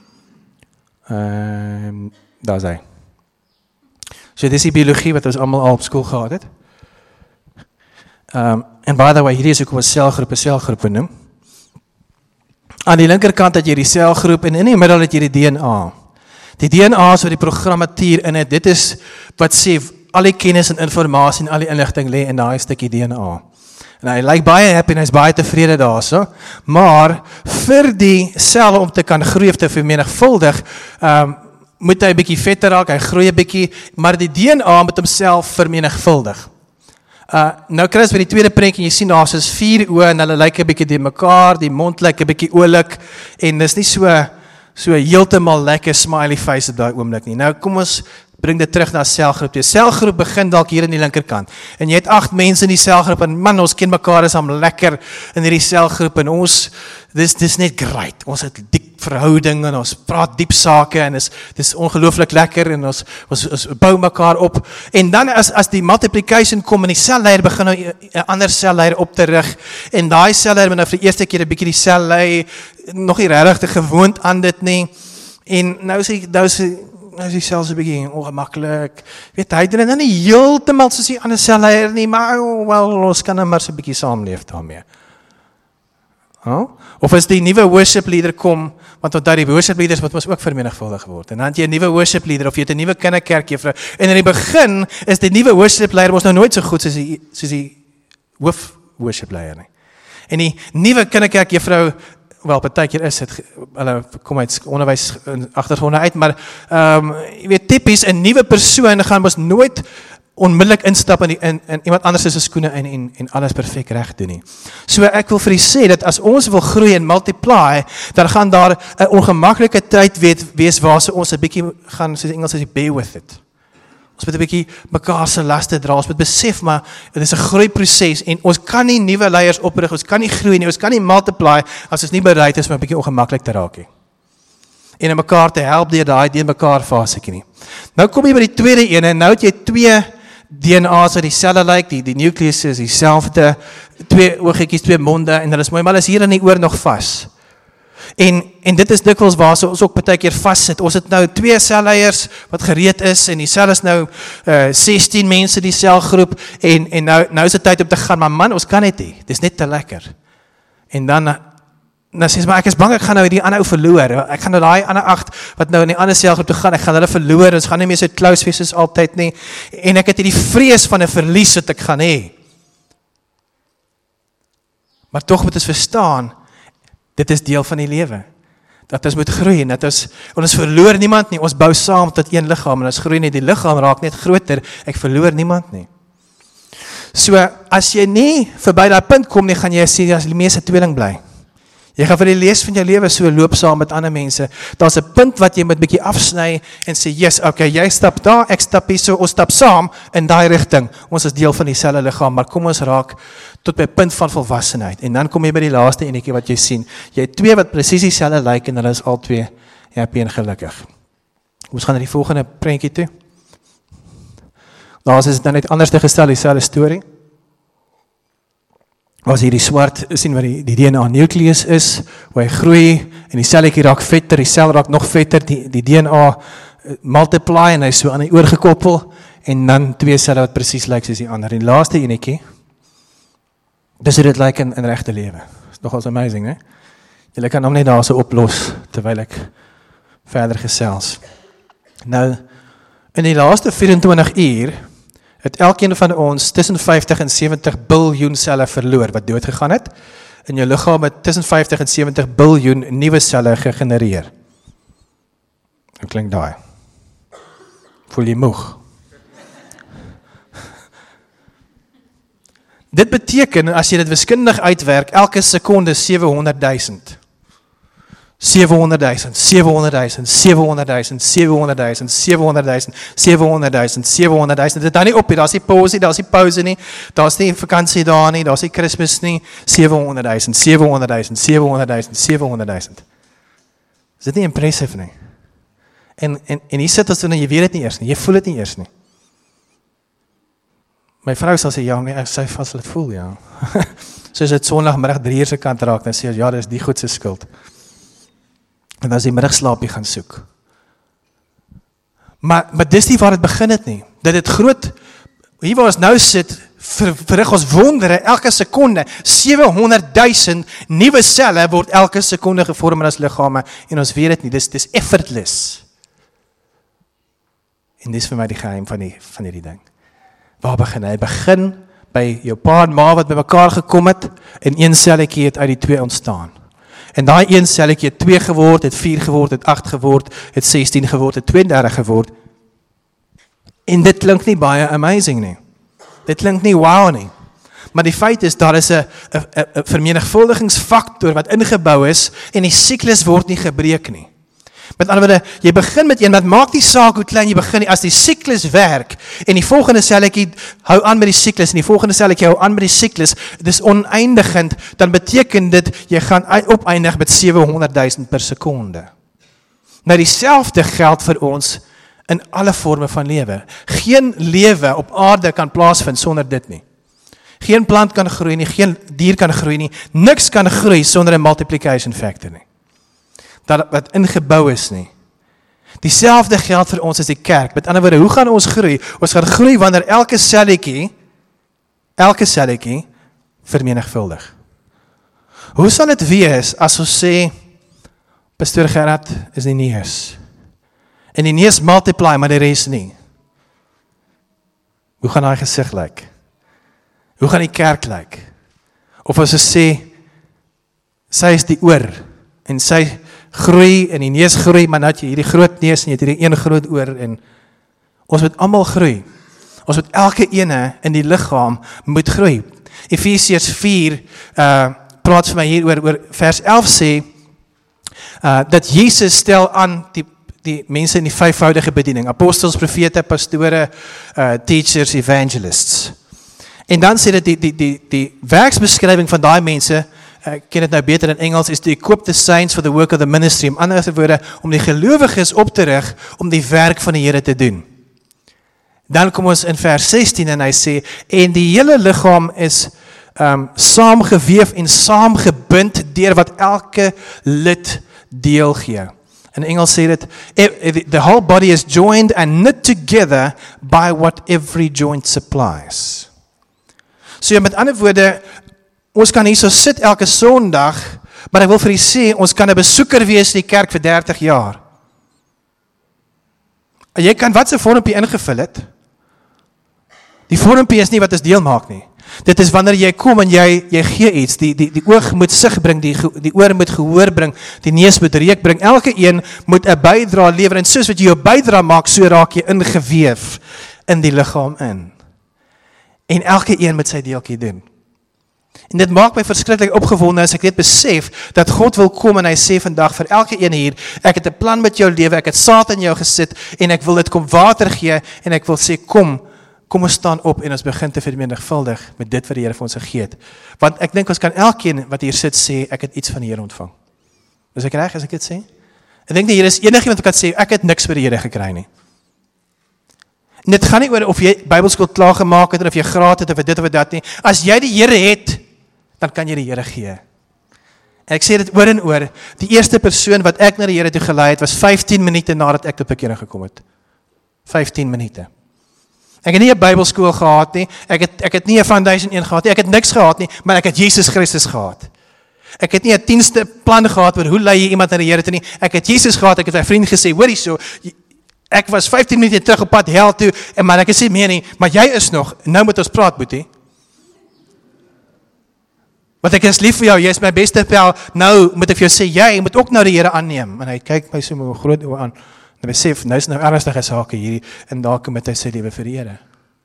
Ehm, um, daar is hy. So dis die biologie wat ons almal al op skool gehad het. Um, en by the way, hier is ook 'n selgroep, 'n selgroep genoem. Aan die linkerkant het jy die selgroep en in die middel het jy die D N A. Die D N A is wat die programmatuur in het. Dit is wat sê al die kennis en informasie en al die inligting lê in daai stukkie D N A. En hy lyk baie happy en hy is baie tevrede daarso, maar vir die sel om te kan groei of te vermenigvuldig, um, moet hy 'n bietjie vetter raak, hy groei 'n bietjie, maar die D N A moet homself vermenigvuldig. Uh, nou kry ons by die tweede prentjie, jy sien daar is vier oë en hulle lyk 'n bietjie die mekaar, die mond lyk 'n bietjie oulik en dis nie so so heeltemal lekker smiley face op daai oomblik nie. Nou kom ons bring dit terug na selgroep. Die selgroep begin dalk hier in die linkerkant. En jy het agt mense in die selgroep en man, ons ken mekaar, is hom lekker in hierdie selgroep en ons dis dis net great. Ons het diep verhouding en ons praat diep sake en is dis ongelooflik lekker en ons ons, ons bou mekaar op. En dan as as die multiplication kom en die selleier begin nou 'n ander selleier op te rig en daai selleier moet nou vir die eerste keer 'n bietjie die sel lei, nog nie regtig gewoond aan dit nie. En nou sê nou sê nou is hy selfs 'n bietjie ongemaklik. Weet hy doen dit nie heeltemal soos die ander selleier nie, maar oh, wel ons kan nou maar so 'n bietjie saamleef daarmee. Oh? Of as die nuwe worship leader kom, want onthou die worship leaders moet ons ook vermenigvuldig word. En dan het jy 'n nuwe worship leader of jy het 'n nuwe kinderkerkjuffrou. En in die begin is die nuwe worship leier mos nou nooit so goed soos die soos die hoof worship leier nie. En die nuwe kinderkerkjuffrou, wel partykeer is dit hulle kom uit onderwys agtergronde uit, maar ehm um, jy weet tipies 'n nuwe persoon gaan mos nooit onmiddellik instap in, die, in, in iemand anders se skoene en, en, en alles perfek reg doen nie. So ek wil vir u sê dat as ons wil groei en multiply, dan gaan daar 'n ongemaklike tyd weet, wees waar so ons 'n bietjie gaan, soos Engels sê, bear with it. Ons moet 'n bietjie mekaar se laste dra. Ons moet besef maar dit is 'n groeiproses en ons kan nie nuwe leiers oprig, ons kan nie groei nie, ons kan nie multiply as ons nie bereid is om 'n bietjie ongemaklik te raak nie. En om mekaar te help deur daai deur mekaar fasetjie nie. Nou kom jy by die tweede een en nou het jy twee D N A's wat dieselfde lyk, die die nucleus is dieselfde, twee oogietjies, twee monde en hulle is mooi, maar hulle is hier in die oor nog vas. En en dit is dikwels waar so ons ook baie keer vassit. Ons het nou twee selleiers wat gereed is en die sel is nou uh, sestien mense in die selgroep en en nou nou is dit tyd om te gaan, maar man, ons kan net nie. Dis net te lekker. En dan dan sê jy maar ek is bang ek gaan nou die ander ou verloor. Ek gaan nou daai ander agt wat nou in die ander selgroep toe gaan, ek gaan hulle verloor. Ons gaan nie meer so close wees soos altyd nie. En ek het hierdie vrees van 'n verlies wat ek gaan hê. Maar tog moet ons verstaan, dit is deel van die lewe. Dat ons moet groei en dat ons, ons verloor niemand nie, ons bou saam tot een liggaam en ons groei nie, die liggaam raak net groter, ek verloor niemand nie. So, as jy nie verby daai punt kom nie, gaan jy sê, as die meeste tweeling bly. Jy gaan vir die lees van jou lewe so loop saam met ander mense. Daar's 'n punt wat jy moet bietjie afsny en sê, yes, okay, jy stap daar, ek stap hier so, ons stap saam in daai rigting. Ons is deel van dieselfde liggaam, maar kom ons raak tot by 'n punt van volwassenheid. En dan kom jy by die laaste enetjie wat jy sien. Jy het twee wat presies dieselfde lyk en hulle is al twee happy en gelukkig. Ons gaan na die volgende prentjie toe. Daar is dit dan net anders te gestel, dieselfde storie. As hier die swart sien wat die, die D N A nucleus is, hoe hy groei en die selletjie raak vetter, die sel raak nog vetter, die, die D N A multiply en hy so aan die oor gekoppel en dan twee selle wat presies lyk soos die ander. En die laaste enetjie, dis hoe dit lyk in, in regte lewe. Is nogals amazing, hè? Julle kan hom net daar so oplos terwyl ek verder gesels. Nou, in die laaste vyf-en-twintig uur het elkeen van ons tussen vyftig en sewentig biljoen selle verloor wat dood gegaan het. In jou liggaam het tussen vyftig en sewentig biljoen nuwe selle gegenereer. Hoe klink daai? Voel jy moeg? Dit beteken, as jy dit wiskundig uitwerk, elke sekonde sewehonderd duisend. sewehonderd duisend, sewehonderd duisend, sewehonderd duisend, sewehonderd duisend, sewehonderd duisend, sewehonderd duisend, sewehonderd duisend. Dit dan nie op nie, daar's nie pausie, daar's nie pauze nie, daar's nie vakansie daar nie, daar's nie Kersfees nie, sewehonderd duisend, sewehonderd duisend, sewehonderd duisend, sewehonderd duisend. Is dit nie impressive nie? En, en, en hier sit ons en jy weet dit nie eers nie, jy voel dit nie eers nie. My vrou sal sê, ja, nee, ek sê vast dit voel, ja. Soos het sondagmiddag drie uur se kant raak, dan sê ons, ja, dit is die goed se skuld. En dan is die middagslaapie gaan soek. Maar, maar dis nie waar het begin het nie. Dat het groot, hier waar ons nou sit, ver, verrig ons wondere, elke sekonde, sewehonderd duisend nuwe selle word elke sekonde gevorm in ons liggame, en ons weet het nie, dis, dis effortless. En dis vir my die geheim van die, van die ding. Waar begin hy? Hy begin by jou pa en ma wat by mekaar gekom het, en een selletjie het uit die twee ontstaan. En daai een selletjie het twee geword, het vier geword, het agt geword, het sestien geword, het tweeëndertig geword. En dit klink nie baie amazing nie. Dit klink nie wow nie. Maar die feit is, daar is 'n 'n 'n vermenigvuldigingsfaktor wat ingebou is, en die siklus word nie gebreek nie. Met ander woorde, jy begin met een, wat maak die saak hoe klein jy begin nie, as die siklus werk, en die volgende selletjie hou aan met die siklus, en die volgende selletjie hou aan met die siklus, dit is oneindigend, dan beteken dit, jy gaan opeindig met sewehonderd duisend per sekonde. Nou dieselfde geld vir ons, in alle vorme van lewe. Geen lewe op aarde kan plaasvind sonder dit nie. Geen plant kan groei nie, geen dier kan groei nie, niks kan groei sonder 'n multiplication factor nie. Dat wat ingebou is nie. Dieselfde geld vir ons as die kerk. Met ander woorde, hoe gaan ons groei? Ons gaan groei wanneer elke selletjie, elke selletjie vermenigvuldig. Hoe sal dit wees as ons sê, Pastoor Gerard is die neus. En die neus multiply, maar die res nie. Hoe gaan daai gesig lyk? Hoe gaan die kerk lyk? Of as ons sê, sy is die oor, en sy groei, en die neus groei, maar nou het jy hierdie groot neus, en jy het hierdie een groot oor, en ons moet almal groei. Ons moet elke ene in die liggaam moet groei. Efesiërs vier, uh, praat vir my hier oor, oor vers elf sê, uh, dat Jesus stel aan die, die mense in die vyfvoudige bediening, apostels, profete, pastore, uh, teachers, evangelists. En dan sê dit die, die, die, die werksbeskrywing van daai mense, ek ken dit nou beter in Engels, is to equip the saints for the work of the ministry, om ander woorde, om die gelowiges op te rig, om die werk van die Here te doen. Dan kom ons in vers sestien en hy sê, en die hele liggaam is um, saamgeweef en saamgebind deur wat elke lid deel gee. In Engels sê dit, the whole body is joined and knit together by what every joint supplies. So met ander woorde, ons kan hier so sit elke Sondag, maar ek wil vir u sê, ons kan 'n besoeker wees in die kerk vir dertig jaar. En jy kan wat se vormpie ingevul het, die vormpie is nie wat ons deel maak nie. Dit is wanneer jy kom en jy, jy gee iets, die, die, die oog moet sig bring, die, die oor moet gehoor bring, die neus moet reuk bring, elke een moet 'n bydra lewer, en soos wat jy jou bydra maak, so raak jy ingeweef in die liggaam in. En elke een moet sy deeltjie doen. En dit maak my verskriklik opgewonde as ek net besef, dat God wil kom en hy sê vandag vir elke een hier, ek het 'n plan met jou lewe, ek het saad in jou gesit, en ek wil dit kom water gee, en ek wil sê, kom, kom ons staan op en ons begin te vermenigvuldig met dit wat die Here vir ons gegee het. Want ek dink ons kan elkeen wat hier sit sê, ek het iets van die Here ontvang. Is ek reg as ek dit sê? Ek dink nie hier is enigiemand wat kan sê, ek het niks by die Here gekry nie. En dit gaan nie oor of jy Bybelskool klaar gemaak het, of jy graad het, of dit of dat nie. As jy die Here het, dan kan jy die Here gee. En ek sê dit oor en oor, die eerste persoon wat ek na die Here toe gelei het, was vyftien minute nadat ek tot bekering gekom het. vyftien minute. Ek het nie 'n Bybelskool gehad nie, ek het, ek het nie 'n Foundation een gehad nie, ek het niks gehad nie, maar ek het Jesus Christus gehad. Ek het nie 'n tienste plan gehad oor hoe lei jy iemand na die Here toe nie, ek het Jesus gehad, ek het my vriend gesê, hoorie so, ek was vyftien minute terug op pad hel toe, en maar ek sê meer nie, maar jy is nog, nou moet ons praat, boetie. Want ek is lief vir jou, jy is my beste pel, nou moet ek vir jou sê, jy moet ook nou die Here aanneem. En hy kyk my so met groot oë aan, en hy sê, nou is nou ernstige sake hierdie, en daar kom met hy sy lewe vir die Here.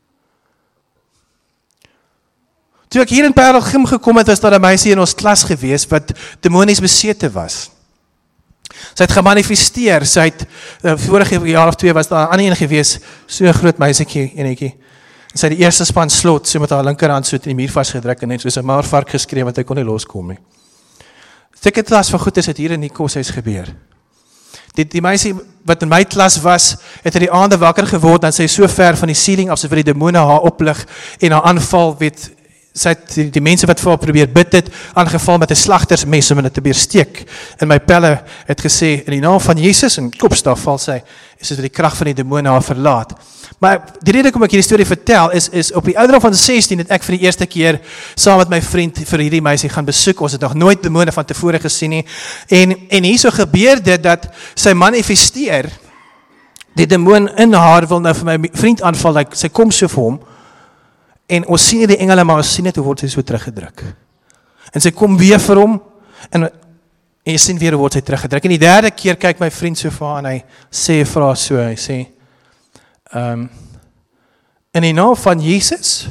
Toe ek hier in Parelgym gekom het, was daar 'n meisie in ons klas gewees, wat demonies besete was. Sy het gemanifesteer, sy het, uh, vorige jaar of twee was daar 'n ander een gewees, so 'n groot meisiekie, enetjie. En sy het die eerste span slot, so met haar linkerhand so in die muur vasgedruk, en net soos 'n maarvark geskree, want hy kon nie loskom nie. Ek het klas van goed is het hier in die koshuis gebeur. Die, die meisie wat in my klas was, het in die aande wakker geword, en sy is so ver van die ceiling af, so vir die demone haar oplig, en haar aanval, weet, sy het die, die mense wat vir haar probeer bid het, aangeval met 'n slagtersmes om hulle te beersteek. En my pelle het gesê, in die naam van Jesus, en kopstaf val sy, is dit die krag van die demone haar verlaat. Maar die rede kom ek hierdie storie vertel, is, is op die ouderdom van sestien, het ek vir die eerste keer, saam met my vriend, vir hierdie meisie gaan besoek, ons het nog nooit demone van tevore gesien nie, en, en hier so gebeur dit, dat sy manifesteer, die demoon in haar wil nou vir my vriend aanval, like, sy kom so vir hom, en ons sien nie die engele, maar ons sien net hoe word sy so teruggedruk. En sy kom weer vir hom, en, en jy sien weer hoe word sy teruggedruk. En die derde keer kyk my vriend so vir haar, en hy sê vir haar so, hy sê, um, in die naam van Jesus,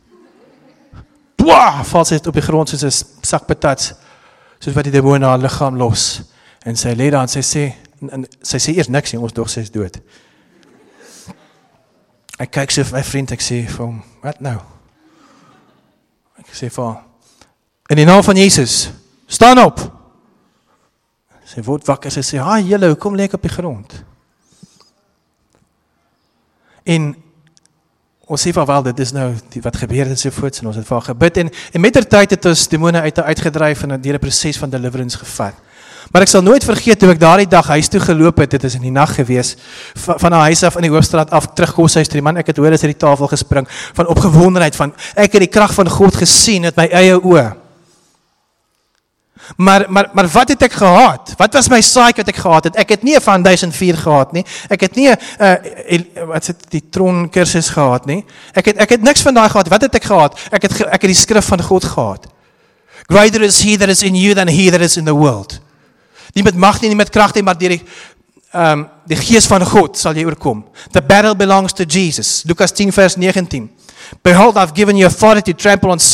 boah, val sy op die grond soos 'n sak patats, soos wat die demoon haar liggaam los, en sy lê daar, en sy sê, en, en, sy sê eers niks nie, ons dog sy is dood. Ek kyk so vir my vriend, ek sê vir hom, wat nou? Ek sê vir hom, in die naam van Jesus, staan op! Sy word wakker, sy sê, ha, julle, kom lê ek op die grond. En ons sê van wel, dit is nou die, wat gebeur en so voort, en ons het van gebid, en, en met der tyd het ons demone uit, uitgedryf, en deur 'n proses van deliverance gevat. Maar ek sal nooit vergeet, hoe ek daardie dag huis toe geloop het, dit is in die nag gewees, van, van haar huis af in die Hoofstraat af, terug koshuis toe, die man, ek het hoor, is uit die tafel gespring, van opgewondenheid, van, ek het die krag van God gesien, met my eie oë. Maar, maar, maar wat het ek gehad? Wat was my saak wat ek gehad het? Ek het nie 'n Foundation vier gehad nie, ek het nie 'n, uh, wat is dit, die Tron kursus gehad nie, ek het, ek het niks van daai gehad. Wat het ek gehad? Ek het, ek het die skrif van God gehad. Greater is he that is in you than he that is in the world. Nie met mag nie, nie met krag nie, maar deur die, um, die gees van God sal jy oorkom. The battle belongs to Jesus. Lukas tien vers negentien. Behold, I've given you authority to trample on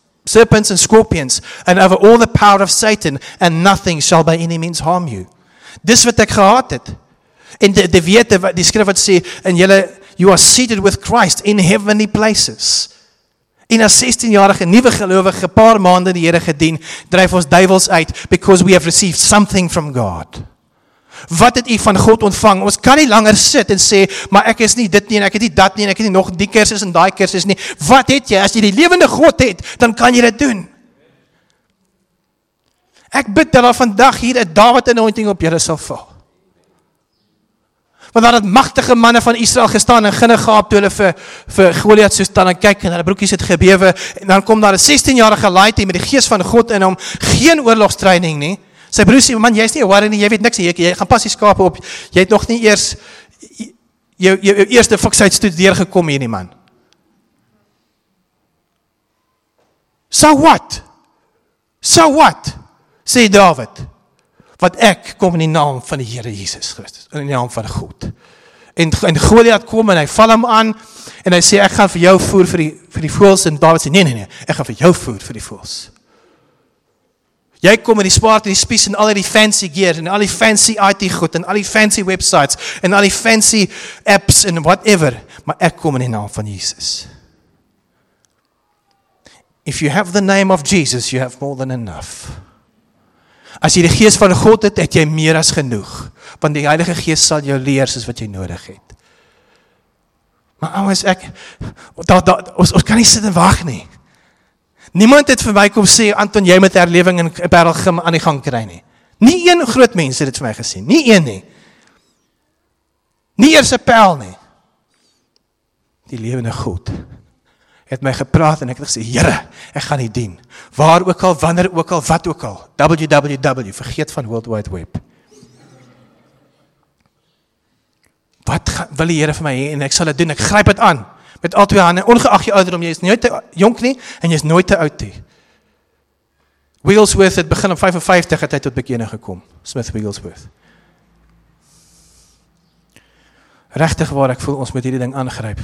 serpents and scorpions, and over all the power of Satan, and nothing shall by any means harm you. Dis wat ek gehaat het. En die, die wete, die skrif wat sê, en julle, you are seated with Christ in heavenly places. En as sestienjarige nuwe gelowige, paar maande die Here gedien, dryf ons duiwels uit, because we have received something from God. Wat het u van God ontvang? Ons kan nie langer sit en sê, maar ek is nie dit nie, en ek het nie dat nie, en ek het nie nog die kursus en daai kursus nie. Wat het jy? As jy die lewende God het, dan kan jy dit doen. Ek bid dat daar vandag hier 'n Dawid anointing op julle sal val. Want daar het magtige manne van Israel gestaan en Ginnegaap toe hulle vir, vir Goliat so staan en kyk en hulle broekies het gebewe en dan kom daar 'n sestienjarige laaitie met die gees van God in hom, geen oorlogstraining nie. Sy broer sê, man, jy's nie 'n warrior nie, jy weet niks nie, jy, jy gaan pas die skape op, jy het nog nie eers jou, jou, jou eerste fiksheid studeer gekom hier nie, man. So what? So what? Sê Dawid. Want ek kom in die naam van die Here Jesus Christus, in die naam van God. En, en Goliat kom en hy val hom aan, en hy sê, ek gaan vir jou voer vir die, vir die voëls, en Dawid sê, nee, nee, nee, ek gaan vir jou voer vir die voëls. Jy kom in die spaart en die spies, en al die fancy gear, en al die fancy I T goed, en al die fancy websites, en al die fancy apps, en whatever, maar ek kom in die naam van Jesus. If you have the name of Jesus, you have more than enough. As jy die gees van God het, het jy meer as genoeg. Want die Heilige Gees sal jou leer soos wat jy nodig het. Maar ouens, ek, da, da, ons, ons kan nie sit en wag nie. Niemand het vir my kom sê, Anton, jy moet herlewing in Parelgym aan die gang kry nie. Nie een groot mens het dit vir my gesê. Nie een nie. Nie eers 'n pel nie. Die lewende God het my gepraat en ek het gesê, Here, ek gaan U dien. Waar ook al, wanneer ook al, wat ook al. W W W, vergeet van World Wide Web. Wat ga, wil die Here vir my hê en ek sal dit doen, ek gryp dit aan. Met al twee hande, ongeag jy ouderdom, jy is nooit te jonk nie en jy is nooit te oud nie. Wigglesworth het begin op vyf en vyftig het hy tot bekering gekom. Smith Wigglesworth. Regtig waar ek voel ons moet hierdie ding aangryp.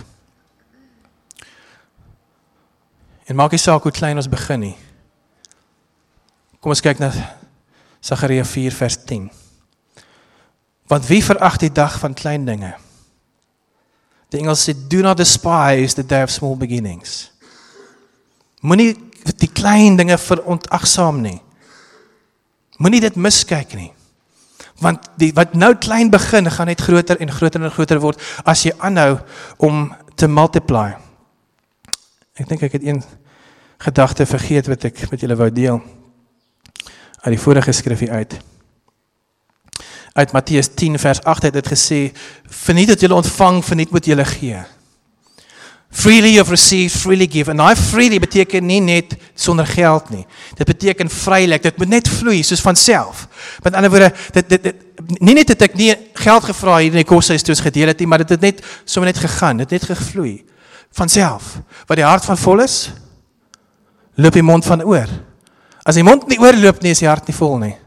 En maak nie saak hoe klein ons begin nie. Kom ons kyk na Sagaria vier vers tien. Want wie verag die dag van klein dinge? Die Engels sê, do not despise the day of small beginnings. Moenie die klein dinge verontagsaam nie. Moenie dit miskyk nie. Want die, wat nou klein begin, gaan net groter en groter en groter word, as jy aanhou om te multiply. Ek dink ek het een gedagte vergeet wat ek met julle wou deel. Uit die vorige skrifgie uit. Uit Matteus tien vers agt het dit gesê, verniet wat julle ontvang, verniet moet julle gee. Freely you've received, freely give. En daai freely beteken nie net sonder geld nie. Dit beteken vrylik, dit moet net vloei, soos vanself. Met ander woorde, dit, dit, dit, nie net het ek nie geld gevra hier in die koshuis toe ons gedeel het nie, maar dit het net, sommer net gegaan, dit het net gevloei. Vanself. Wat die hart van vol is, loop die mond van oor. As die mond nie oorloop nie, is die hart nie vol nie.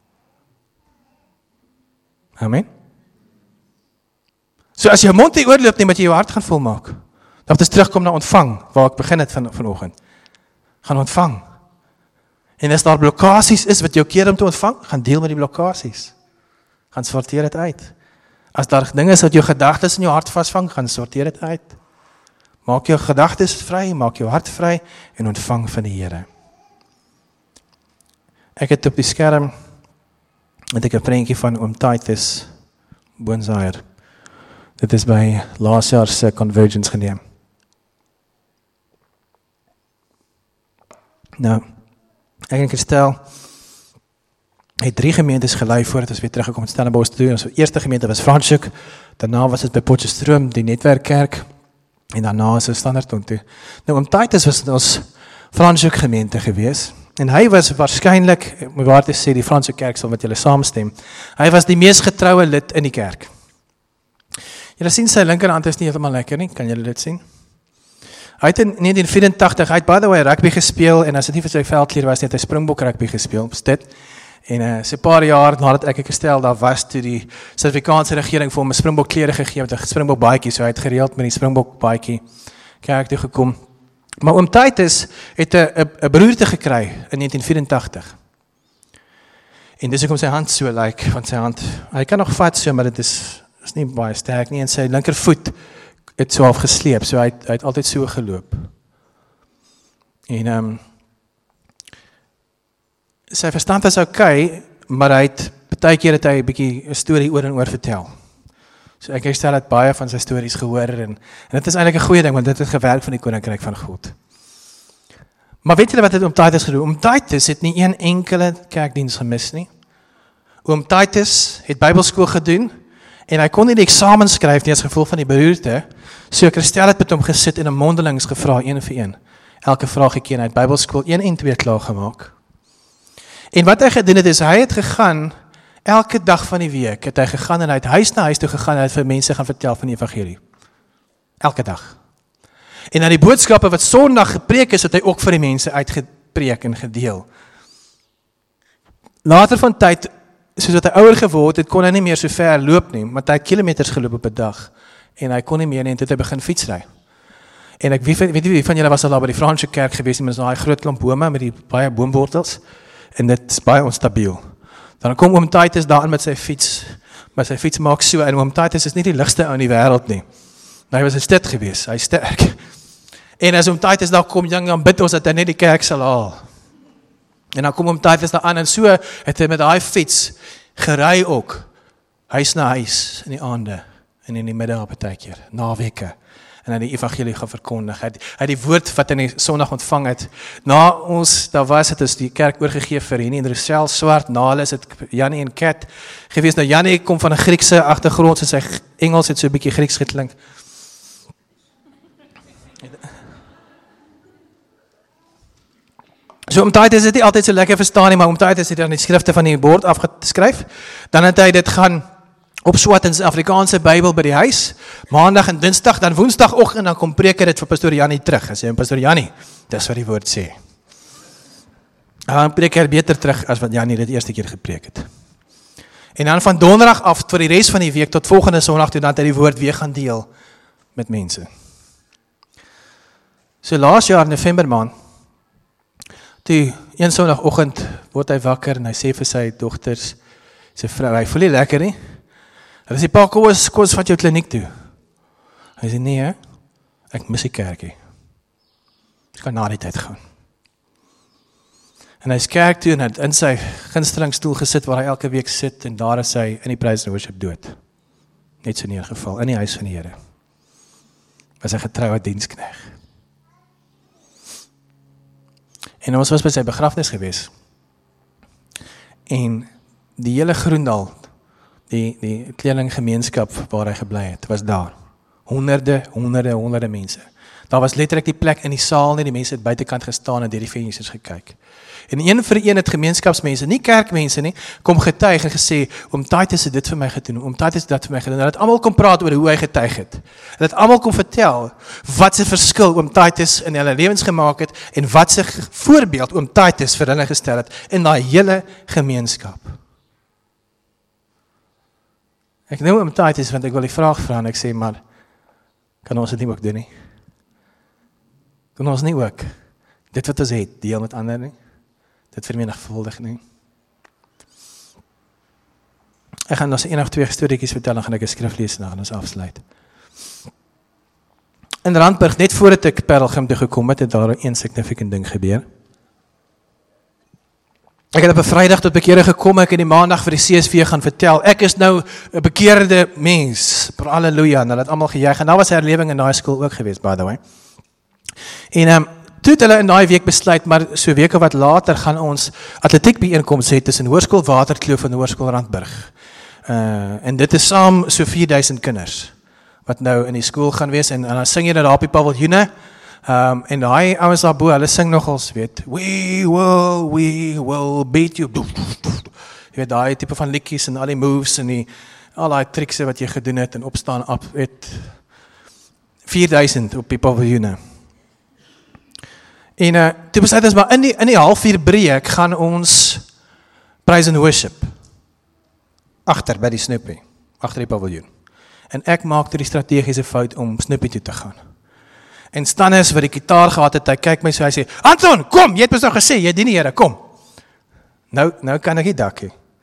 Amen. So as jou mond nie oorloop nie, moet jy jou hart gaan volmaak. Dan moet ons terugkom na ontvang, waar ek begin het van, vanoggend. Gaan ontvang. En as daar blokkasies is wat jou keer om te ontvang, gaan deel met die blokkasies. Gaan sorteer dit uit. As daar dinge is wat jou gedagtes in jou hart vasvang, gaan sorteer dit uit. Maak jou gedagtes vry, maak jou hart vry en ontvang van die Here. Ek het op die skerm het ek 'n prentjie van oom Titus Boonsaier. Dit is by laas jaar se Convergence geneem. Nou, ek en Christel het drie gemeentes gelei voordat ons weer teruggekom het Stellenbosch toe. Ons eerste gemeente was Franschhoek, daarna was dit by Potchefstroom, die Netwerkkerk, en daarna is ons Standerton toe. Nou, oom Titus was in ons Franschhoek gemeente gewees, en hy was waarskynlik, om waar te sê, die Franse kerk sal met julle saamstem, hy was die mees getroue lid in die kerk. Julle sien sy linkerhand is nie heeltemal lekker nie, kan julle dit sien? Hy het in negentien vyfentagtig, hy het by the way rugby gespeel, en as dit nie vir sy veldkleer was, nie, het hy Springbok rugby gespeel, is dit. En uh, so 'n paar jaar nadat ek gestel daar was, toe die Suid-Afrikaanse regering vir hom 'n Springbok klere gegee met 'n Springbok baadjie, so hy het gereeld met die Springbok baadjie kerk toe gekom. Maar oom Titus het 'n 'n broerte gekry in negentien vyfentagtig. En dis hoekom sy hand so lyk, like, want sy hand, hy kan nog vat so, maar dit is, is nie baie sterk nie, en sy linkervoet het so half gesleep, so hy, hy het altyd so geloop. En um, sy verstand is oké, maar hy het, baie keer het hy 'n bietjie 'n storie oor en oor vertel. So ek herstel het baie van sy stories gehoor, en, en dit is eintlik 'n goeie ding, want dit het gewerk van die Koninkryk van God. Maar weet julle wat het oom Titus gedoen? Oom Titus het nie een enkele kerkdiens gemis nie. Oom Titus het Bybelskool gedoen, en hy kon nie die eksamen skryf nie as gevolg van die beroerte, so Christel het met hom gesit en 'n mondelings gevra, een vir een. Elke vraag geken, hy het Bybelskool een en twee klaar gemaak. En wat hy gedoen het, is hy het gegaan, elke dag van die week het hy gegaan, en hy het huis na huis toe gegaan, en hy het vir mense gaan vertel van die evangelie. Elke dag. En aan die boodskappe wat Sondag gepreek is, het hy ook vir die mense uitgepreek en gedeel. Later van tyd, soos wat hy ouer geword het, kon hy nie meer so ver loop nie, want hy het kilometers geloop op 'n dag, en hy kon nie meer nie, en toe het hy begin fietsry. En ek weet, weet nie wie van julle was al daar by die Franse kerk gewees, maar is daai groot klomp bome met die baie boomwortels, en dit is baie onstabiel. Dan kom oom Titus daarin met sy fiets, maar sy fiets maak so, en oom Titus is nie die ligste ou in die wêreld nie. Hy was 'n stit gewees, hy is sterk. En as oom Titus daar kom, dan bid ons dat hy net die kerk sal haal. En dan kom oom Titus daar aan, en so het hy met daai fiets gery ook, huis na huis, in die aande, en in die middag partykeer, naweke, en hy die evangelie gaan verkondig. Hy het die woord wat in die Sondag ontvang het, na ons, daar was het is die kerk oorgegee vir Henny en Rousel Swart, na hulle is het Jannie en Kat gewees. Nou Jannie kom van 'n Griekse agtergrond, so sy Engels het so 'n bietjie Grieks geklink. So oom Titus het nie altyd so lekker verstaan nie, maar oom Titus het dan die skrifte van die bord afgeskryf, dan het hy dit gaan opswat in sy Afrikaanse Bybel by die huis, maandag en dinsdag, dan woensdagoggend, dan kom preek hy dit vir pastoor Jannie terug, en sê, pastoor Jannie, dis wat die woord sê. Dan preek hy beter terug, as wat Jannie dit eerste keer gepreek het. En dan van donderdag af, vir die res van die week, tot volgende Sondag, toe dan het hy die woord weer gaan deel, met mense. So laas jaar, November maand, toe, een Sondagoggend, word hy wakker, en hy sê vir sy dogters, sy vrou, hy voel nie lekker nie, hulle sê, pa, kom ons, kom ons vat jou kliniek toe. Hy sê, nee, ek mis die kerkie. Ek kan na die tyd gaan. En hy is kerk toe, en hy het in sy gunstellingstoel gesit, waar hy elke week sit, en daar is hy in die praise and worship dood. Net so neergeval, in die huis van die Here. Was hy getroue diensknegt. En ons was by sy begrafnis gewees. En die hele Groendal, die, die kleerlinggemeenskap waar hy gebly het, was daar. Honderde, honderde, honderde mense. Daar was letterlik die plek in die saal nie, die mense het buitekant gestaan en deur die vensters gekyk. En een vir een het gemeenskapsmense, nie kerkmense nie, kom getuig en gesê, oom Titus het dit vir my gedoen, oom Titus het dit vir my gedoen. Hulle het almal kom praat oor hoe hy getuig het. Hulle het almal kom vertel wat se verskil oom Titus in hulle lewens gemaak het en wat se voorbeeld oom Titus vir hulle gestel het in daai hele gemeenskap. Ek noem oom Titus want ek wil die vraag vra en ek sê maar kan ons dit nie ook doen nie? Kan ons nie ook dit wat ons het deel met ander nie? Dit vermenigvuldig nie. Ek gaan ons een of twee storieetjies vertel, dan gaan ek 'n skrif lees en dan gaan ons afsluit. In Randburg, net voordat ek Parelgym toe gekom het, het daar een significant ding gebeur. Ek het op 'n Vrydag tot bekering gekom, ek het die Maandag vir die C S V gaan vertel, ek is nou 'n bekeerde mens, halleluja, en hulle het almal gejuig, en daar was 'n herlewing in daai skool ook geweest, by the way. En um, toe het hulle in daai week besluit, maar so weke wat later gaan ons atletiek byeenkoms hê tussen Hoërskool Waterkloof en Hoërskool Randburg. Uh, en dit is saam so vier duisend kinders, wat nou in die skool gaan wees, en, en dan sing jy daar op die paviljoene, um, en daai ouens daarbo, hulle sing nogals, weet, we will, we will beat you, jy weet, daai type van liedjies, en al die moves, en die, al die trikse wat jy gedoen het, en opstaan op, weet, vier duisend op die paviljoene. En uh, toe besluit ons, maar in die, in die halfuur breek gaan ons praise and worship agter by die Snoopy, agter die paviljoen. En ek maak toe die strategiese fout om Snoopy toe te gaan. En Stannis wat die gitaar gehad het, hy kyk my so, hy sê, Anton, kom, jy het ons nou gesê, jy dien die Here, kom. Nou, nou kan ek nie dakkie.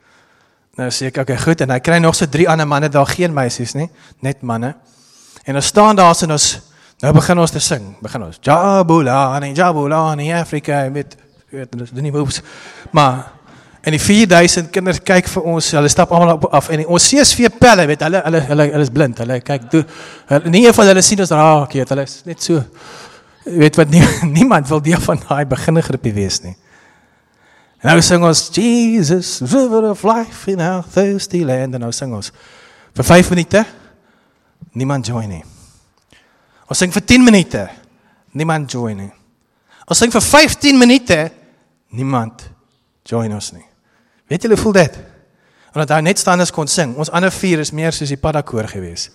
Nou sê ek, okay, goed, en hy kry nog so drie ander manne, daar geen meisies nie, net manne. En ons staan daar en ons, nou begin ons te sing, begin ons, Jabulani, Jabulani, Afrika, met, weet, dis nie moves, maar, en die vier duisend kinders kyk vir ons, hulle stap allemaal op af, en die, ons C S V pelle, weet, hulle, hulle, hulle, hulle is blind, hulle kyk, doe, hulle, nie een van hulle sien ons raak, weet, hulle is net so, weet wat, nie, niemand wil deel van die beginnegroepie wees nie. En nou sing ons, Jesus, river of life in our thirsty land, en nou sing ons, vir vijf minute, niemand join nie. Ons sing vir tien minute, niemand join nie. Ons sing vir vyftien minute, niemand join ons nie. Weet julle, voel dit? Omdat hy net standers kon sing, ons ander vier is meer soos die paddakoor gewees.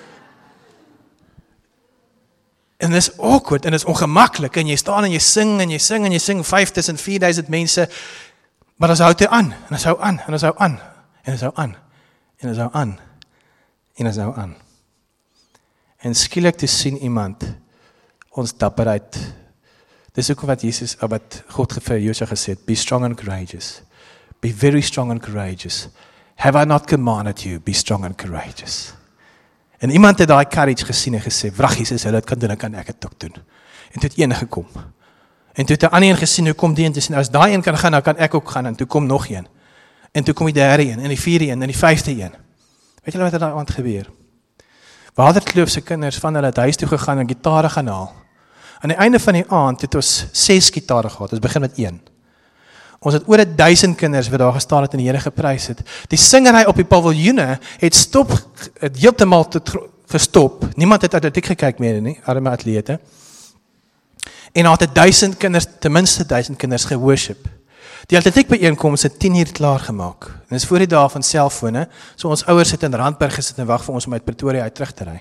En dit is awkward, en dit is ongemaklik, en jy staan en jy sing, en jy sing, en jy sing, vyf tussen vier duisend mense, maar ons hou dit aan, en ons hou aan, en ons hou aan, en ons hou aan, en ons hou aan, en ons hou aan. En skielik te sien iemand, ons dapperheid, dis ook wat Jesus, wat God vir Josua gesê het, be strong and courageous, be very strong and courageous, have I not commanded you, be strong and courageous. En iemand het daai courage gesien en gesê, wrag Jesus, hulle het kan doen, dan kan ek het ook doen. En toe het een gekom. En toe het 'n ander een gesien, hoe kom die een te sien, as daai een kan gaan, dan kan ek ook gaan, en toe kom nog een. En toe kom die derde een, en die vierde een, en die vyfde een. Weet julle wat er daai aand gebeur? Waterkloof se kinders van hulle het huis toe gegaan en gitare gaan haal. Aan die einde van die aand het ons ses gitare gehad, ons begin met een. Ons het oor een duisend kinders wat daar gestaan het en die Here geprys het. Die singery op die paviljoene het stop, het heeltemal gestop. Niemand het atletiek gekyk meer nie, arme atlete. En daar het duisend kinders, ten minste duisend kinders geworship. Die atletiek byeenkoms het tien uur klaar gemaak. En dit is voor die dae van selfone, so ons ouers het in Randburg gesit en wag vir ons om uit Pretoria uit terug te ry.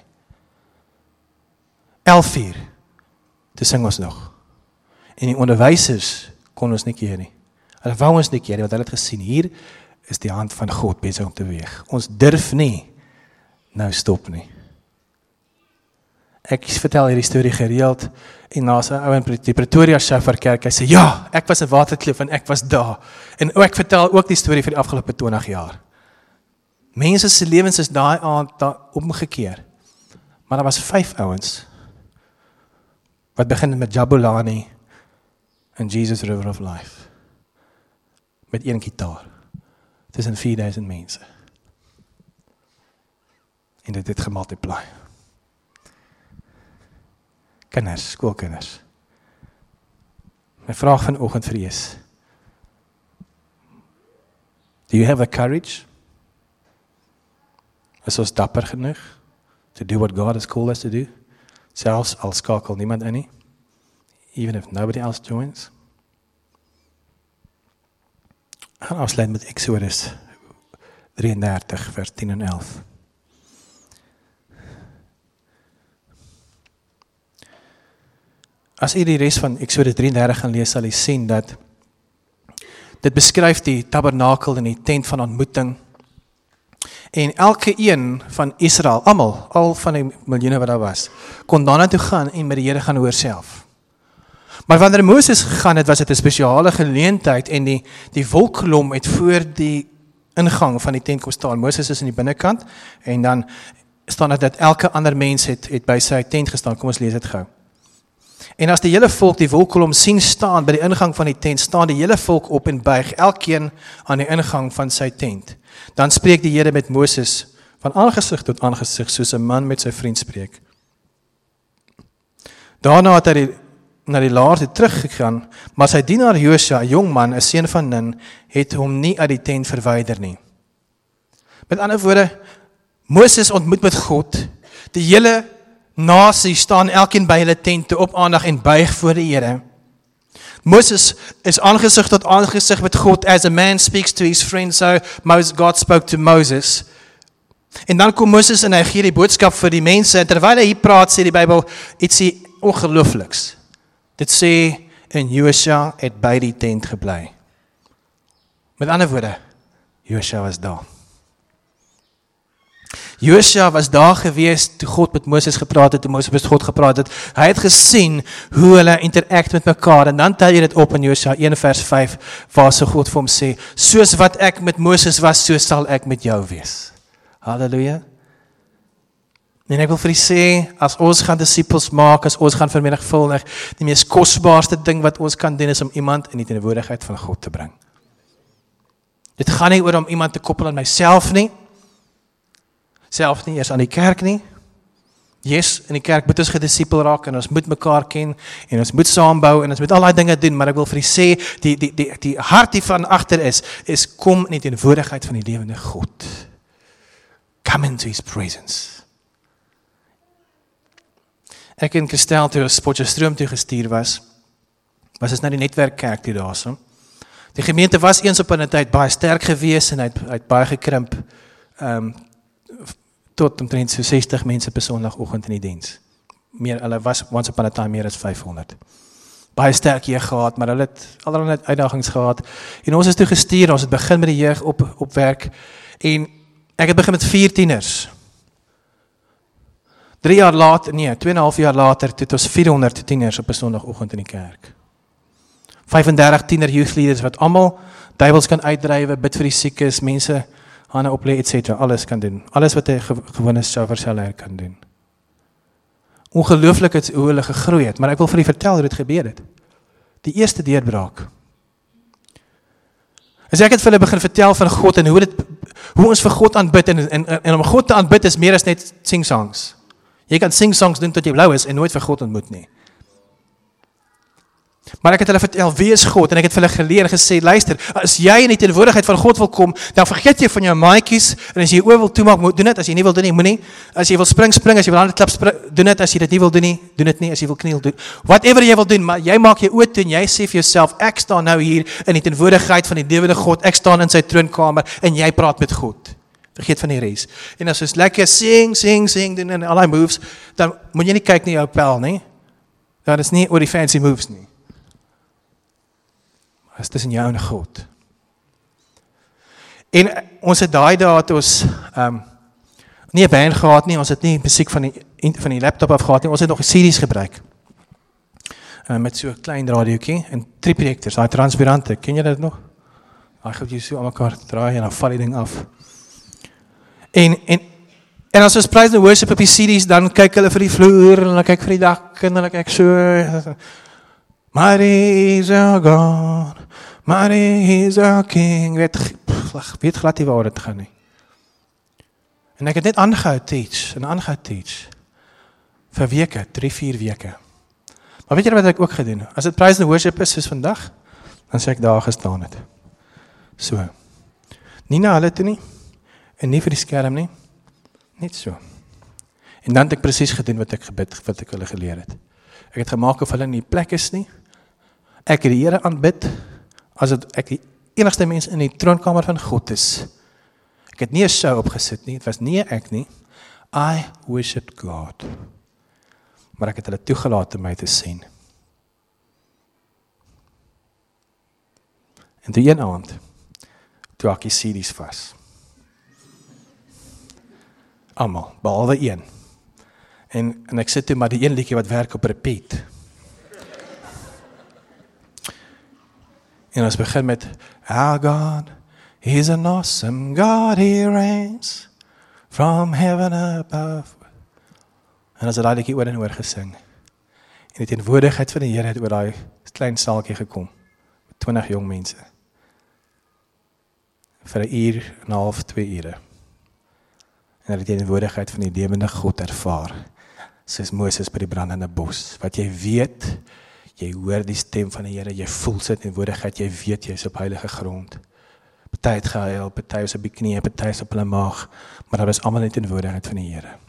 elf uur, te sing ons nog. En die onderwysers kon ons nie keer nie. Hulle wou ons nie keer nie, want hulle het gesien, hier is die hand van God besig om te weeg. Ons durf nie, nou stop nie. Ek vertel hierdie storie gereeld, en na sy ou in die Pretoria Shofar Kerk, hy sê, ja, ek was in Waterkloof en ek was daar. En ek vertel ook die storie vir die afgelope twintig jaar. Mense se lewens is daai aand daar omgekeer. Maar daar was vyf ouens, wat begin met Jabulani en Jesus River of Life. Met een gitaar. Tussen vier duisend mense. En dit het gemultiply. Kinders, skoolkinders. My vraag vanoggend vir is, do you have the courage? Is ons dapper genoeg to do what God has called us to do? Selfs al skakel niemand in nie, even if nobody else joins. Ek gaan afsluit met Exodus drieëndertig, vers tien en elf. As u die res van Exodus drieëndertig gaan lees, sal u sien dat dit beskryf die tabernakel en die tent van ontmoeting. En elke een van Israel, almal, al van die miljoene wat daar was, kon daarna toe gaan en met die Here gaan hoor self. Maar wanneer Moses gegaan het, was dit 'n spesiale geleentheid en die, die wolkkolom het voor die ingang van die tent kom staan. Moses is in die binnekant en dan staan dit dat elke ander mens het, het by sy tent gestaan. Kom ons lees dit gou. En as die hele volk die wolkkolom sien staan by die ingang van die tent, staan die hele volk op en buig, elkeen aan die ingang van sy tent. Dan spreek die Here met Moses van aangesig tot aangesig, soos 'n man met sy vriend spreek. Daarna het hy die, na die laar toe teruggegaan, maar sy dienaar Josua, 'n jong man, 'n seun van Nun, het hom nie uit die tent verwyder nie. Met ander woorde, Moses ontmoet met God, die hele nasie staan elkeen by hulle tente op aandag en buig voor die Here. Moses is aangesig tot aangesig met God, as a man speaks to his friend, so God spoke to Moses. En dan kom Moses en hy gee die boodskap vir die mense, en terwyl hy hier praat, sê die Bybel ietsie ongeloofliks. Dit sê, en Josua het by die tent gebly. Met ander woorde, Josua was daar. Josua was daar gewees toe God met Moses gepraat het, toe Moses met God gepraat het. Hy het gesien hoe hulle interact met mekaar, en dan tel jy dit op in Josua een vers vyf, waar so God vir hom sê, soos wat ek met Moses was, so sal ek met jou wees. Halleluja. En ek wil vir u sê, as ons gaan disippels maak, as ons gaan vermenigvuldig, die mees kosbaarste ding wat ons kan doen, is om iemand in die teenwoordigheid van God te bring. Dit gaan nie oor om iemand te koppel aan myself nie, self nie, eers aan die kerk nie. Yes, in die kerk moet ons gedisipel raak, en ons moet mekaar ken, en ons moet saambou, en ons moet al die dinge doen, maar ek wil vir u sê, die, die, die, die hart hiervan agter is, is kom in die teenwoordigheid van die lewende God. Come into his presence. Ek en Christel, toe ons Potchefstroom toe gestuur was, was ons na die netwerkkerk toe daar so. Die gemeente was eens op 'n tyd baie sterk gewees, en hy het, hy het baie gekrimp, um, tot omtrent so sestig mense per sondagoggend in die diens. Meer, hulle was once upon a time meer as vyfhonderd. Baie sterk hier gehad, maar hulle het allerlei uitdagings gehad, en ons is toe gestuur, ons het begin met die jeug op, op werk, en ek het begin met vier tieners. Drie jaar later, nee, twee en 'n half jaar later, het ons vierhonderd tieners op 'n sondagoggend in die kerk. vyfendertig tiener youth leaders wat almal duiwels kan uitdrywe, bid vir die siekes, mense hande oplê, et cetera, alles kan doen. Alles wat 'n gewone sjouwerseller kan doen. Ongelooflik het hoe hulle gegroei het, maar ek wil vir u vertel hoe dit gebeur het. Die eerste deurbraak. As ek het vir hulle begin vertel van God en hoe dit, hoe ons vir God aanbid, en, en, en om God te aanbid is meer as net sing songs. Jy kan sing songs doen tot jy blou is en nooit vir God ontmoet nie. Maar ek het hulle vertel, wie is God? En ek het vir hulle geleer en gesê, luister, as jy in die teenwoordigheid van God wil kom, dan vergeet jy van jou maatjies, en as jy oor wil toemaak, doen dit, as jy nie wil doen nie, moet nie. As jy wil spring, spring, as jy wil aan die klap spring, doen dit, as jy dit nie wil doen nie, doen dit nie, as jy wil kniel, doen. Whatever jy wil doen, maar jy maak jy oor toe, en jy sê vir jouself, ek staan nou hier in die teenwoordigheid van die lewende God, ek staan in sy troonkamer, en jy praat met God. Vergeet van die res. En as ons lekker sing, sing, sing, doen en al die moves, dan moet jy nie kyk na jou pel, nie. Dat is nie oor die fancy moves nie. Maar is tussen jou en God. En ons het daai dae het ons um, nie 'n band gehad nie, ons het nie musiek van die, van die laptop af gehad nie, ons het nog 'n C D's gebruik. Uh, met so 'n klein radiootjie en drie projektors, daai transparante, ken jy dit nog? Daai goed jy so aan mekaar draai en dan val die ding af. En, en, en as ons praise and worship op die C D's, dan kyk hulle vir die vloer, en hulle kyk vir die dak, en hulle kyk so, Mighty is our God, mighty is our King, weet, pff, weet glad nie waar dit gaan nie. En ek het net aangehou teach, en aangehou teach, vir weke, drie, vier weke. Maar weet jy wat ek ook gedoen? As dit praise and worship is, soos vandag, dan sê ek daar gestaan het. So, nie na hulle toe nie, en nie vir die skerm nie, net so. En dan het ek presies gedoen wat ek gebid, wat ek hulle geleer het. Ek het gemaak of hulle in die plek is nie, ek het die Here aanbid, as het ek die enigste mens in die troonkamer van God is. Ek het nie 'n show opgesit nie, het was nie ek nie, I worshiped God. Maar ek het hulle toegelaat om my te sien. En toe een aand, toe ek die C D's vas. Almal, behalwe een. En, en ek sit toe maar die een liedjie wat werk op repeat. En ons begin met, Our God, He's an awesome God, He reigns from heaven above. En as het daai liedjie oor en oor gesing. En die teenwoordigheid van die Here het oor daai klein saaltjie gekom. Met twintig jong mense. Vir 'n uur en 'n half, twee ure. En die teenwoordigheid van die lewende God ervaar. Soos Moses by die brandende bos. Wat jy weet, jy hoor die stem van die Here, jy voel sy teenwoordigheid, jy weet jy is op heilige grond. Party het gehuil, party is op die knie, party is op hulle maag, maar daar is almal in die teenwoordigheid van die Here.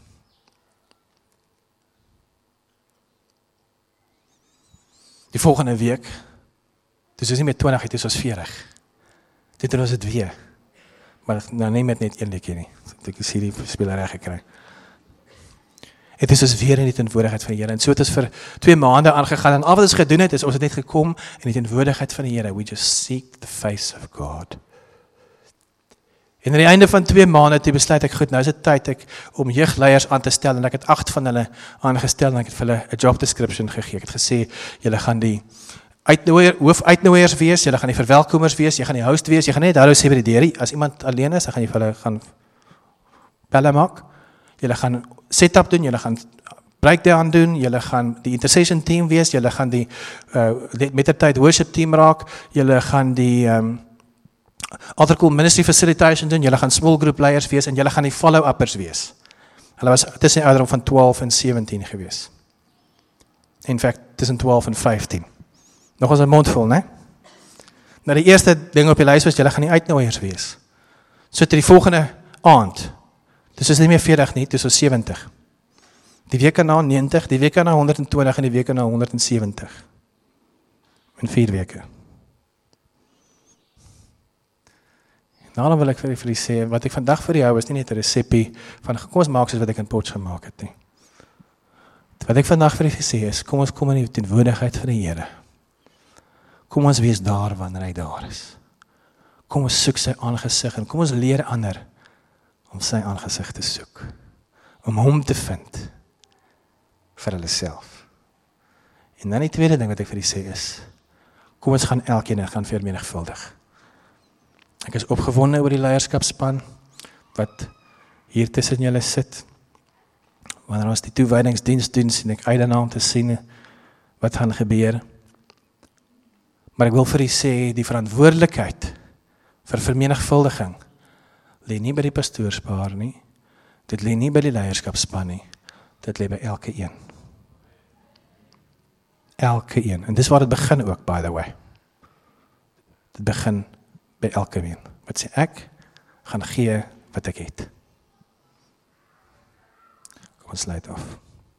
Die volgende week, dis is nie meer twintig, dit is ons veertig. Dit doen ons het weer. Maar nou nie met net een liedjie nie. Ek sien die speler reg gekry. Het is ons weer in die teenwoordigheid van die Here. En so het ons vir twee maande aangegaan. En al wat ons gedoen het, is ons het net gekom in die teenwoordigheid van die Here. We just seek the face of God. En aan die einde van twee maande, toe besluit ek, goed, nou is dit tyd ek om jeugleiers aan te stel, en ek het agt van hulle aangestel, en ek het vir hulle 'n job description gegee. Ek het gesê, julle gaan die uitnooier, hoofuitnooiers wees, julle gaan die verwelkomers wees, jy gaan die host wees, jy gaan net hallo sê by die deurie, as iemand alleen is, dan gaan jy vir hulle gaan belle maak, julle gaan setup doen, julle gaan breakdown doen, julle gaan die intercession team wees, julle gaan die uh, met die tyd worship team raak, julle gaan die um, Alter ministry facilitation doen, julle gaan small group leiers wees, en julle gaan die follow-uppers wees. Hulle was tussen die ouderdom van twaalf en sewentien gewees. In fact, tussen twaalf en vyftien. Nog eens 'n mond vol, né? Nou die eerste ding op die lys was, julle gaan die uitnooiers wees. So tot die volgende aand, dis is nie meer veertig nie, dis is sewentig. Die week na negentig, die week na honderd en twintig en die week na honderd en sewentig. In vier weke. Nou dan wil ek vir julle sê, wat ek vandag vir jou is nie net 'n resepie van, kom ons maak soos wat ek in Potch gemaak het nie. Wat ek vandag vir julle sê is, kom ons kom in die teenwoordigheid van die Here. Kom ons wees daar wanneer hy daar is. Kom ons soek sy aangesig, en kom ons leer ander om sy aangesig te soek. Om hom te vind vir hulle self. En dan die tweede ding wat ek vir julle sê is, kom ons gaan elkeen en gaan vermenigvuldig. Ek is opgewonde oor die leierskapspan wat hier tussen julle sit. Wanneer ons die toewydingsdiens doen, sien ek uit daarna om te sien wat gaan gebeur. Maar ek wil vir u sê, die verantwoordelikheid vir vermenigvuldiging lê nie by die pastoorspaar nie, dit lê nie by die leierskapspan nie, dit lê by elke een. Elke een. En dis waar dit begin ook, by the way. Dit begin by elke een. Wat sê ek? Gaan gee wat ek het. Kom ons sluit af.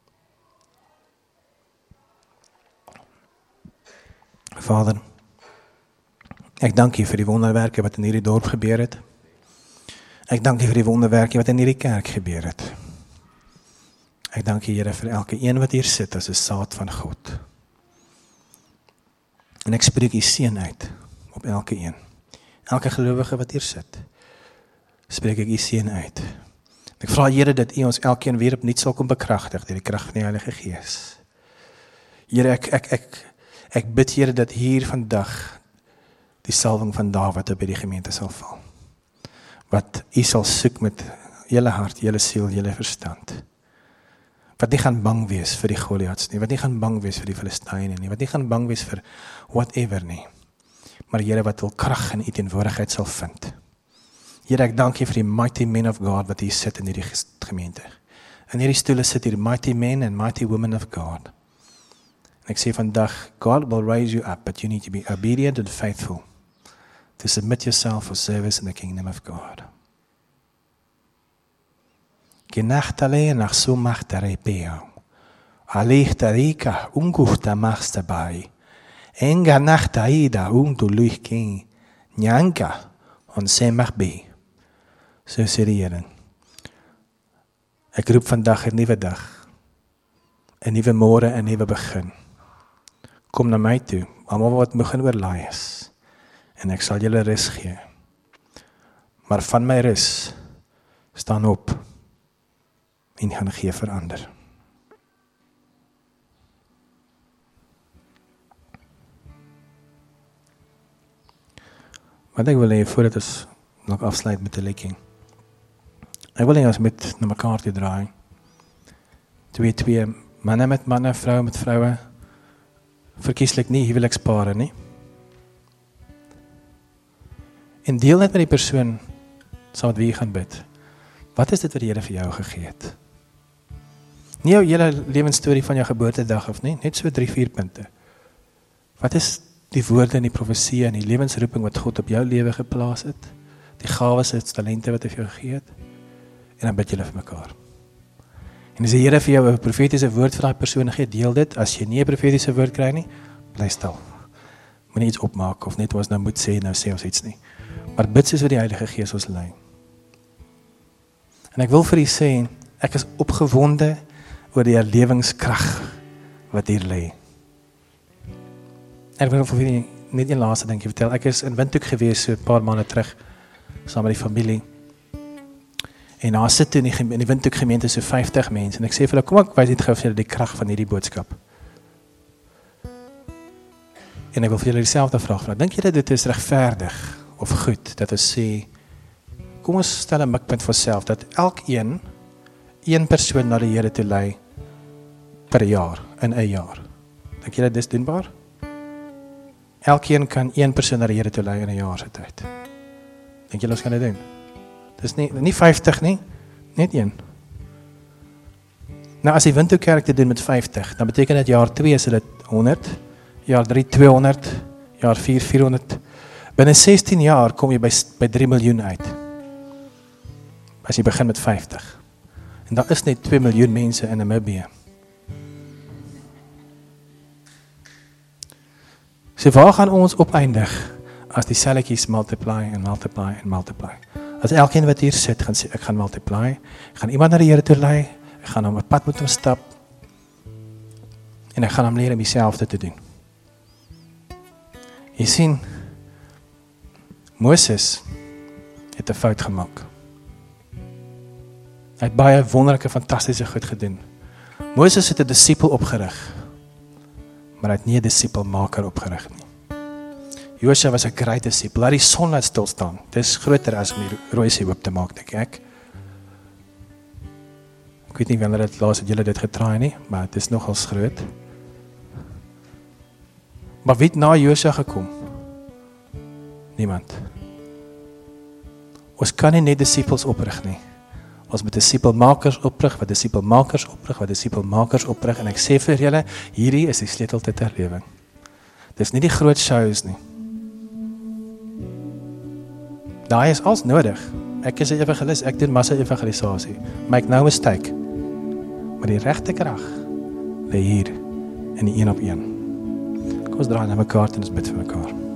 Vader, ek dank U vir die wonderwerke wat in hierdie dorp gebeur het. Ek dank U vir die wonderwerke wat in hierdie kerk gebeur het. Ek dank U, Here, vir elke een wat hier sit as 'n saad van God. En ek spreek U seën uit op elke een. Elke gelowige wat hier sit, spreek ek U seën uit. Ek vra, Here, dat U ons elkeen weer opnuut sal kom bekragtig deur die krag van die Heilige Gees. Here, ek ek ek ek bid, Here, dat hier vandag die salwing van Dawid op by die gemeente sal val. Wat U sal soek met julle hart, julle siel, julle verstand. Wat nie gaan bang wees vir die Goliats nie, wat nie gaan bang wees vir die Filistyne nie, wat nie gaan bang wees vir whatever nie. Maar Here, wat wil krag in U teenwoordigheid sal vind. Here, ek dank U vir die mighty men of God wat hier sit in hierdie gemeente. In hierdie stoele sit hier mighty men and mighty women of God. En ek sê vandag, God will raise you up, but you need to be obedient and faithful to submit yourself for service in the kingdom of God. Genachtale nach so macht der Rebeo. Alichtarika unguhta machst dabei. Enga nachtaida un tu luikin. Nyanka on se mag be. So sê die Here. Ek roep vandag 'n nuwe dag. 'n Nuwe môre, 'n nuwe begin. Kom na my toe, almal wat begin oorlaai is. En ek sal julle rus gee. Maar van my rus staan op en gaan gee verander. Wat ek wil hê voordat ons nog afsluit met die lekking. Ek wil hê ons met na mekaar te draai. Twee twee manne met manne, vroue met vroue. Verkieslik nie huwelikspare nie. En deel net met die persoon saam met wie jy gaan bid. Wat is dit wat die Here vir jou gegee het? Nie jou hele lewensstorie van jou geboortedag of nie, net so drie, vier punte. Wat is die woorde en die profesie en die lewensroeping wat God op jou lewe geplaas het? Die gawes en talente wat hy vir jou gegee het? En dan bid julle vir mekaar. En as die Here vir jou 'n profetiese woord vir daai persoon gee, deel dit. As jy nie 'n profetiese woord kry nie, bly stil. Moenie iets opmaak of net wat ons nou moet sê, nou sê ons iets nie. Maar bid soos wat die Heilige Gees ons lei. En ek wil vir u sê, ek is opgewonde oor die herlewingskrag wat hier lê. Ek wil vir u net een laaste dingetjie vertel. Ek is in Windhoek gewees so 'n paar maande terug saam met die familie. En daar sit in die, in die Windhoek gemeente so vyftig mense, en ek sê vir hulle, kom ek wys net gou vir julle die krag van hierdie boodskap. En ek wil vir julle dieselfde vraag vra, dink julle dit is regverdig, of goed, dat ons sê, kom ons stel 'n mikpunt vir onsself, dat elkeen, een persoon na die Here toe lei, per jaar, in 'n jaar. Dink julle dit is doenbaar? Elkeen kan een persoon na die Here toe lei in 'n jaar se tyd. Dink julle ons kan dit doen? Dis nie, nie vyftig nie, net een. Nou as die Windhoek Kerk te doen met vyftig, dan beteken dit jaar twee is dit honderd, jaar drie tweehonderd, jaar vier vierhonderd. Binne sestien jaar kom jy by, by drie miljoen uit. As jy begin met vyftig. En daar is net twee miljoen mense in Namibië. So waar gaan ons opeindig as die selletjies multiply en multiply en multiply? As elkeen wat hier sit, gaan sê, ek gaan multiply, ek gaan iemand na die Here toe lei, ek gaan hom 'n pad met hom stap, en ek gaan hom leer om dieselfde te doen. Jy sien, Moses het 'n fout gemaak. Hy het baie wonderlike, fantastiese goed gedoen. Moses het 'n disipel opgerig, maar hy het nie 'n disipelmaker opgerig nie. Josua was 'n great disipel, laat die son laat stil staan. Dit is groter as om die rooi see oop te maak, dink ek. Ek weet nie wanneer dit laas het julle dit getraai nie, maar dit is nogals groot. Maar wie het na Josua gekom? Niemand. Ons kan nie net disipels oprig nie. Ons moet disipelmakers oprig, wat disipelmakers oprig, wat disipelmakers oprig, en ek sê vir julle, hierdie is die sleutel tot herlewing. Dis nie die groot shows nie. Daai is alles nodig. Ek is 'n evangelis, ek doen massa evangelisasie. Make no mistake. Maar die regte krag lê hier in die een op een. Kom ons draai na mekaar en ons bid vir mekaar.